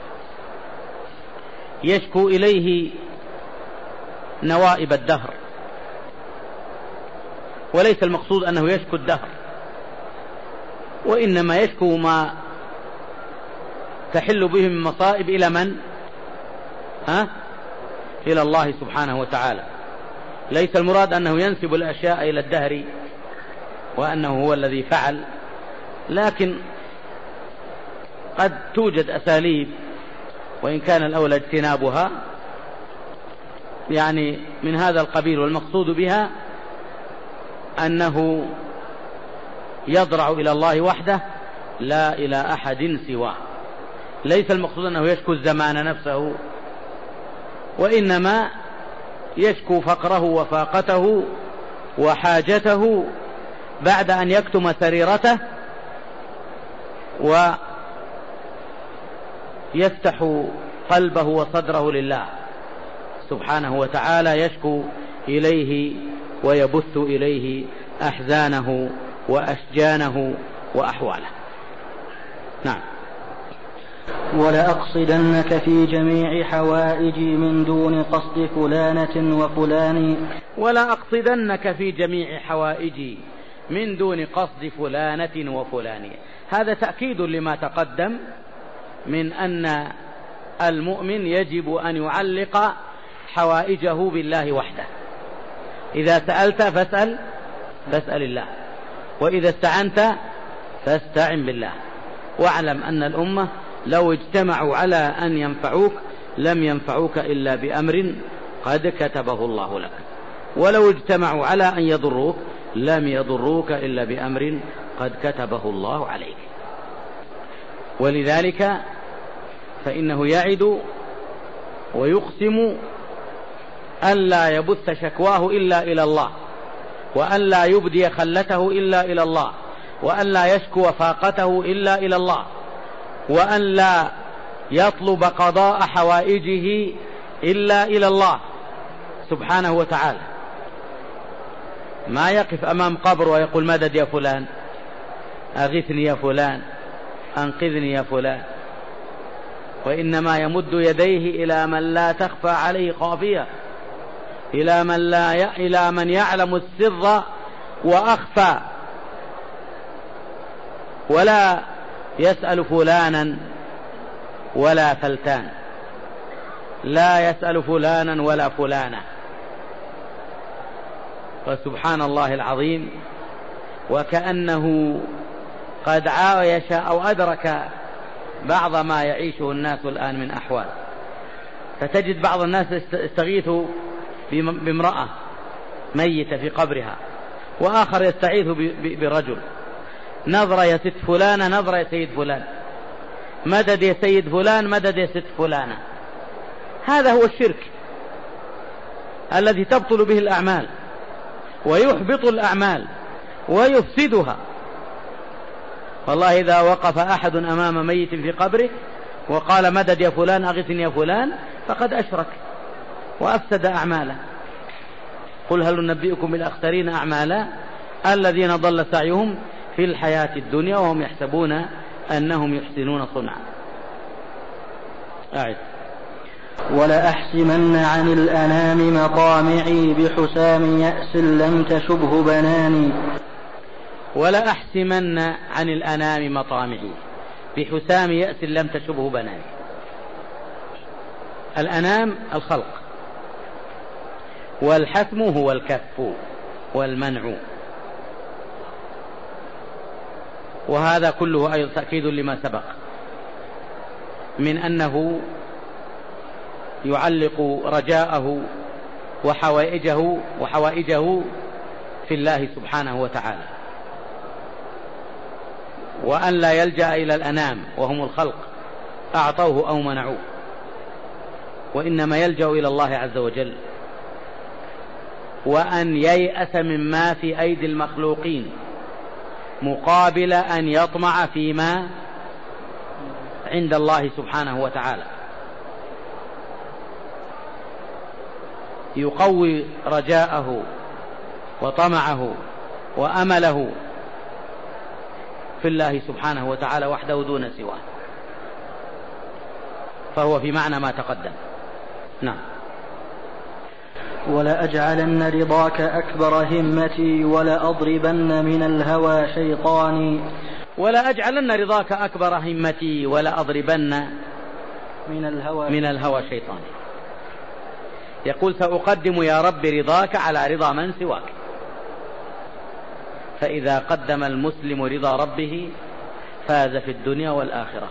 يشكو إليه نوائب الدهر، وليس المقصود أنه يشكو الدهر، وإنما يشكو ما تحل به من مصائب إلى من؟ ها؟ إلى الله سبحانه وتعالى. ليس المراد أنه ينسب الأشياء إلى الدهر وأنه هو الذي فعل، لكن قد توجد أساليب وإن كان الأولى اجتنابها يعني من هذا القبيل، والمقصود بها أنه يضرع إلى الله وحده لا إلى أحد سواه. ليس المقصود أنه يشكو الزمان نفسه، وإنما يشكو فقره وفاقته وحاجته بعد أن يكتم سريرته ويفتح قلبه وصدره لله سبحانه وتعالى، يشكو إليه ويبث إليه أحزانه وأشجانه وأحواله. نعم. ولأقصدنك في جميع حوائجي من دون قصد فلانة وفلان ولا أقصدنك في جميع حوائجي من دون قصد فلانة وفلان. هذا تأكيد لما تقدم من أن المؤمن يجب أن يعلق حوائجه بالله وحده. إذا سألت فاسأل فاسأل الله، وإذا استعنت فاستعن بالله، واعلم أن الأمة لو اجتمعوا على أن ينفعوك لم ينفعوك إلا بأمر قد كتبه الله لك، ولو اجتمعوا على أن يضروك لم يضروك إلا بأمر قد كتبه الله عليك. ولذلك فإنه يعد ويقسم ألا يبث شكواه إلا إلى الله، وأن لا يبدي خلته إلا إلى الله، وأن لا يشكو فاقته إلا إلى الله، وأن لا يطلب قضاء حوائجه إلا إلى الله سبحانه وتعالى. ما يقف أمام قبر ويقول مدد يا فلان، أغثني يا فلان، أنقذني يا فلان، وإنما يمد يديه إلى من لا تخفى عليه خافية، إلى من, لا ي... إلى من يعلم السر وأخفى، ولا يسأل فلانا ولا فلتان، لا يسأل فلانا ولا فلانة. فسبحان الله العظيم، وكأنه قد عايش أو أدرك بعض ما يعيشه الناس الآن من أحوال. فتجد بعض الناس يستغيث بامرأة ميتة في قبرها، وآخر يستعيذ برجل، نظرة يا ست فلانة، نظرة يا سيد فلان، مدد يا سيد فلان، مدد يا ست فلانة. هذا هو الشرك الذي تبطل به الأعمال ويحبط الأعمال ويفسدها. والله إذا وقف أحد أمام ميت في قبره وقال مدد يا فلان، أغثني يا فلان، فقد أشرك وأفسد أعماله. قل هل ننبئكم بالأخسرين أعمالا الذين ضل سعيهم في الحياة الدنيا وهم يحسبون أنهم يحسنون صنعا. أعد. ولأحسمن عن الأنام مطامعي بحسام يأس لم تشبه بناني. ولأحسمن عن الأنام مطامعي بحسام يأس لم تشبه بناني. الأنام الخلق، والحسم هو الكف والمنع، وهذا كله أيضا تأكيد لما سبق من أنه يعلق رجاءه وحوائجه وحوائجه في الله سبحانه وتعالى، وأن لا يلجأ إلى الأنام وهم الخلق أعطوه أو منعوه، وإنما يلجأ إلى الله عز وجل، وأن ييأس مما في أيدي المخلوقين مقابل أن يطمع فيما عند الله سبحانه وتعالى. يقوي رجاءه وطمعه وأمله في الله سبحانه وتعالى وحده دون سواه، فهو في معنى ما تقدم. نعم. ولأجعلن رضاك أكبر همتي ولأضربن من الهوى شيطاني. ولأجعلن رضاك أكبر همتي ولأضربن من الهوى من الهوى شيطاني. يقول سأقدم يا رب رضاك على رضا من سواك، فإذا قدم المسلم رضا ربه فاز في الدنيا والآخرة.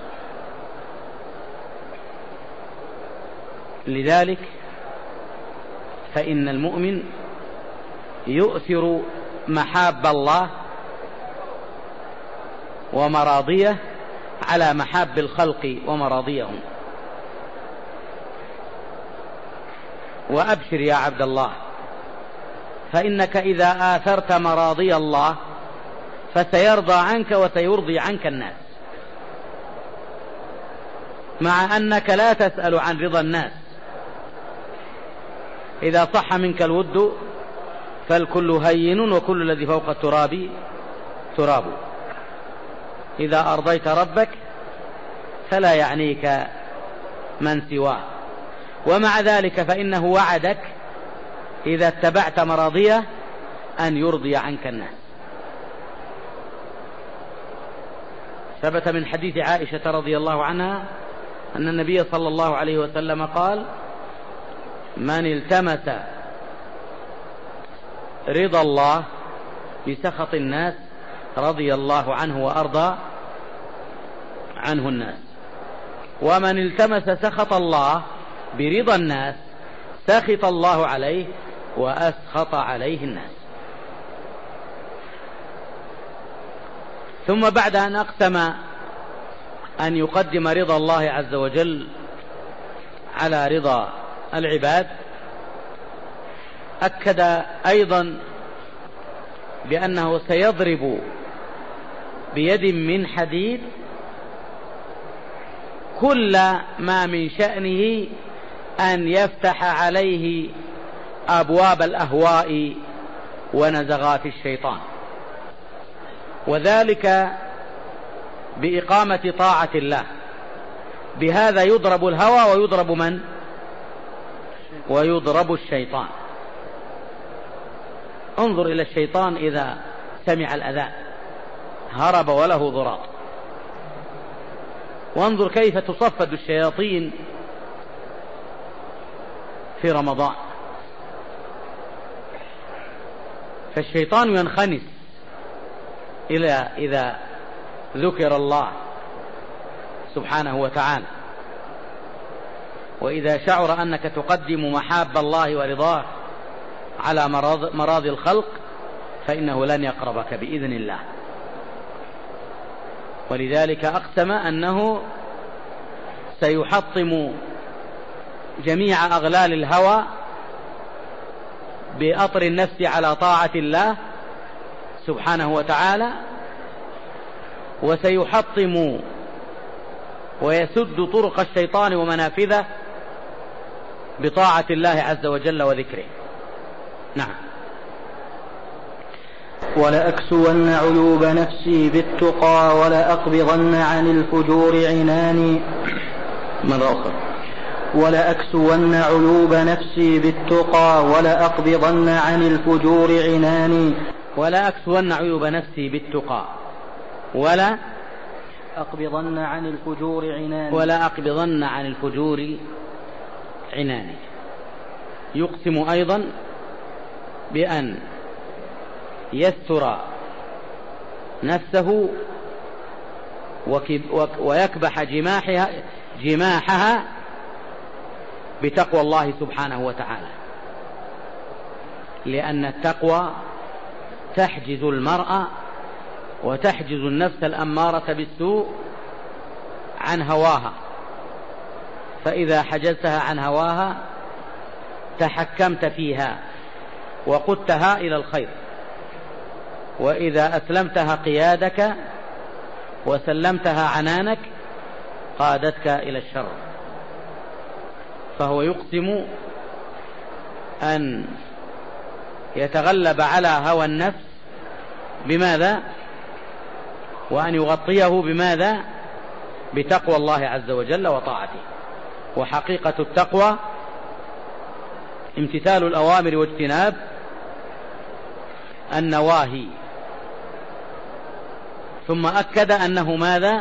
لذلك فإن المؤمن يؤثر محاب الله ومراضيه على محاب الخلق ومراضيهم. وأبشر يا عبد الله، فإنك إذا آثرت مراضي الله فسيرضى عنك وسيرضي عنك الناس، مع أنك لا تسأل عن رضا الناس. إذا صح منك الود فالكل هين وكل الذي فوق التراب تراب. إذا أرضيت ربك فلا يعنيك من سواه، ومع ذلك فإنه وعدك إذا اتبعت مراضيه أن يرضي عنك الناس. ثبت من حديث عائشة رضي الله عنها أن النبي صلى الله عليه وسلم قال: من التمس رضا الله بسخط الناس رضي الله عنه وأرضى عنه الناس، ومن التمس سخط الله برضا الناس سخط الله عليه وأسخط عليه الناس. ثم بعد أن أقسم أن يقدم رضا الله عز وجل على رضا العباد، أكد أيضا بأنه سيضرب بيد من حديد كل ما من شأنه أن يفتح عليه أبواب الأهواء ونزغات الشيطان، وذلك بإقامة طاعة الله. بهذا يضرب الهوى ويضرب من؟ ويضرب الشيطان. انظر إلى الشيطان إذا سمع الأذان هرب وله ضراط، وانظر كيف تصفد الشياطين في رمضان. فالشيطان ينخنس إلى إذا ذكر الله سبحانه وتعالى، وإذا شعر أنك تقدم محاب الله ورضاه على مراضي الخلق فإنه لن يقربك بإذن الله. ولذلك أقسم أنه سيحطم جميع أغلال الهوى بأطر النفس على طاعة الله سبحانه وتعالى، وسيحطم ويسد طرق الشيطان ومنافذه بطاعة الله عز وجل وذكره. نعم. ولأكسون عيوب نفسي بالتقى ولأقبضن عن الفجور عناني. مرة أخرى. ولأكسون عيوب نفسي بالتقى ولأقبضن عن الفجور عناني. ولأكسون عيوب نفسي بالتقى ولا أقبضن عن الفجور عناني. ولا أقبضن عن الفجور عناني. يقسم أيضا بأن يستر نفسه ويكبح جماحها, جماحها بتقوى الله سبحانه وتعالى، لأن التقوى تحجز المرأة وتحجز النفس الأمارة بالسوء عن هواها، فإذا حجزتها عن هواها تحكمت فيها وقدتها إلى الخير، وإذا أسلمتها قيادك وسلمتها عنانك قادتك إلى الشر. فهو يقسم أن يتغلب على هوى النفس بماذا؟ وأن يغطيه بماذا؟ بتقوى الله عز وجل وطاعته. وحقيقة التقوى امتثال الأوامر واجتناب النواهي. ثم أكد أنه ماذا؟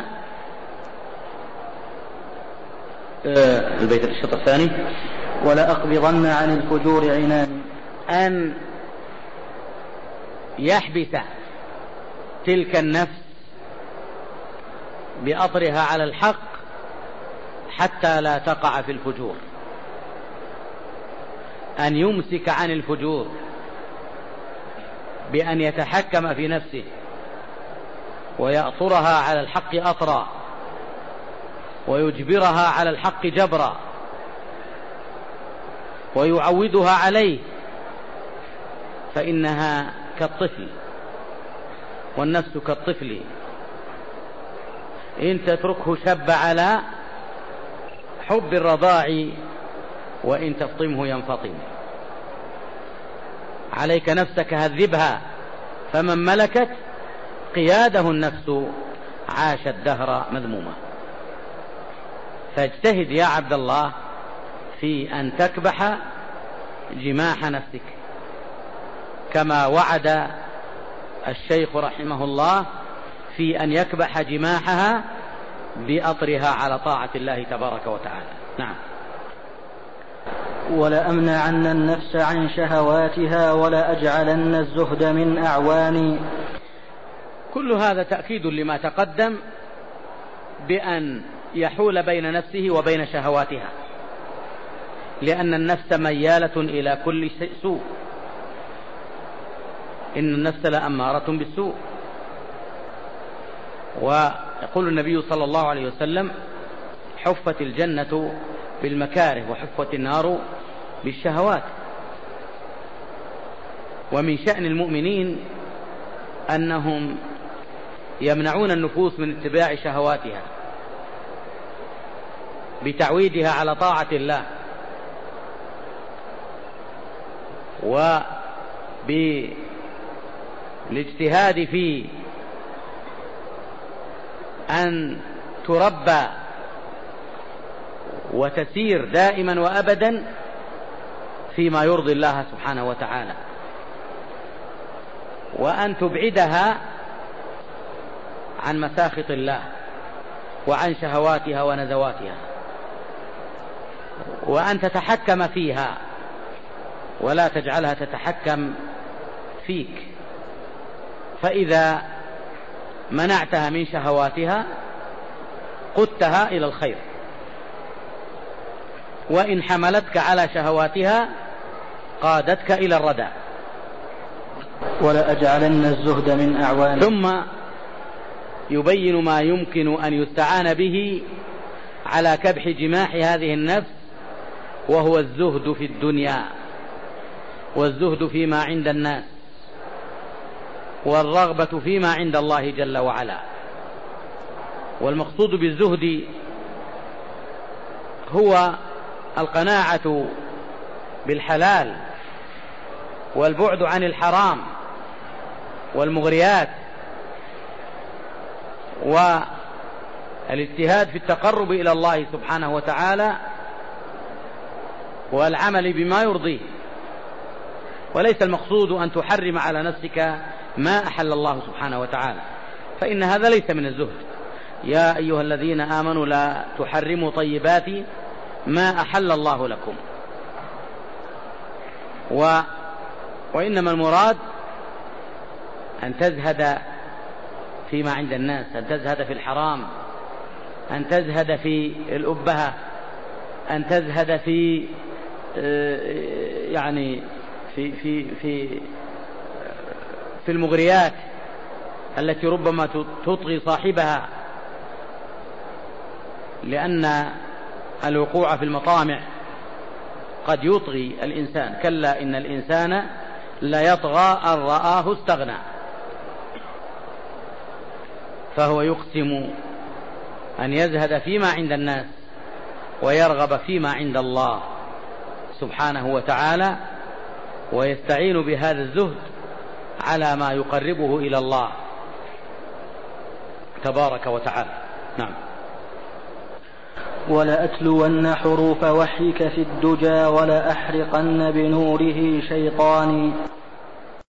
آه البيت الشط الثاني: ولا أقبضن عن الفجور عناني، أن يحبس تلك النفس بأطرها على الحق حتى لا تقع في الفجور، أن يمسك عن الفجور بأن يتحكم في نفسه ويأطرها على الحق أطرا ويجبرها على الحق جبرا ويعودها عليه، فإنها كالطفل، والنفس كالطفل إن تتركه شب على حب الرضاع وإن تفطمه ينفطم. عليك نفسك هذبها، فمن ملكت قياده النفس عاش الدهر مذمومة. فاجتهد يا عبد الله في أن تكبح جماح نفسك كما وعد الشيخ رحمه الله في أن يكبح جماحها بأطرها على طاعة الله تبارك وتعالى. نعم. ولأمنعن النفس عن شهواتها ولأجعلن الزهد من أعواني. كل هذا تأكيد لما تقدم بأن يحول بين نفسه وبين شهواتها، لأن النفس ميالة إلى كل سوء، إن النفس لأمارة بالسوء. ويقول النبي صلى الله عليه وسلم: حفت الجنة بالمكاره وحفت النار بالشهوات. ومن شأن المؤمنين أنهم يمنعون النفوس من اتباع شهواتها بتعويدها على طاعة الله وبالاجتهاد في أن تربى وتسير دائما وأبدا فيما يرضي الله سبحانه وتعالى، وأن تبعدها عن مساخط الله وعن شهواتها ونزواتها، وأن تتحكم فيها ولا تجعلها تتحكم فيك. فإذا منعتها من شهواتها قدتها إلى الخير، وإن حملتك على شهواتها قادتك إلى الردى. ولأجعلن الزهد من أعوان. ثم يبين ما يمكن أن يستعان به على كبح جماح هذه النفس، وهو الزهد في الدنيا والزهد فيما عند الناس والرغبة فيما عند الله جل وعلا. والمقصود بالزهد هو القناعة بالحلال والبعد عن الحرام والمغريات، والاجتهاد في التقرب إلى الله سبحانه وتعالى والعمل بما يرضيه. وليس المقصود أن تحرم على نفسك ما أحل الله سبحانه وتعالى، فإن هذا ليس من الزهد. يا أيها الذين آمنوا لا تحرموا طيبات ما أحل الله لكم. و... وإنما المراد أن تزهد فيما عند الناس، أن تزهد في الحرام، أن تزهد في الأبهة، أن تزهد في يعني في في في في المغريات التي ربما تطغي صاحبها، لأن الوقوع في المطامع قد يطغي الإنسان. كلا إن الإنسان لا يطغى أن رآه استغنى. فهو يقسم أن يزهد فيما عند الناس ويرغب فيما عند الله سبحانه وتعالى، ويستعين بهذا الزهد على ما يقربه إلى الله تبارك وتعالى. نعم. ولأتلون حروف وحيك في الدجى ولأحرقن بنوره شيطاني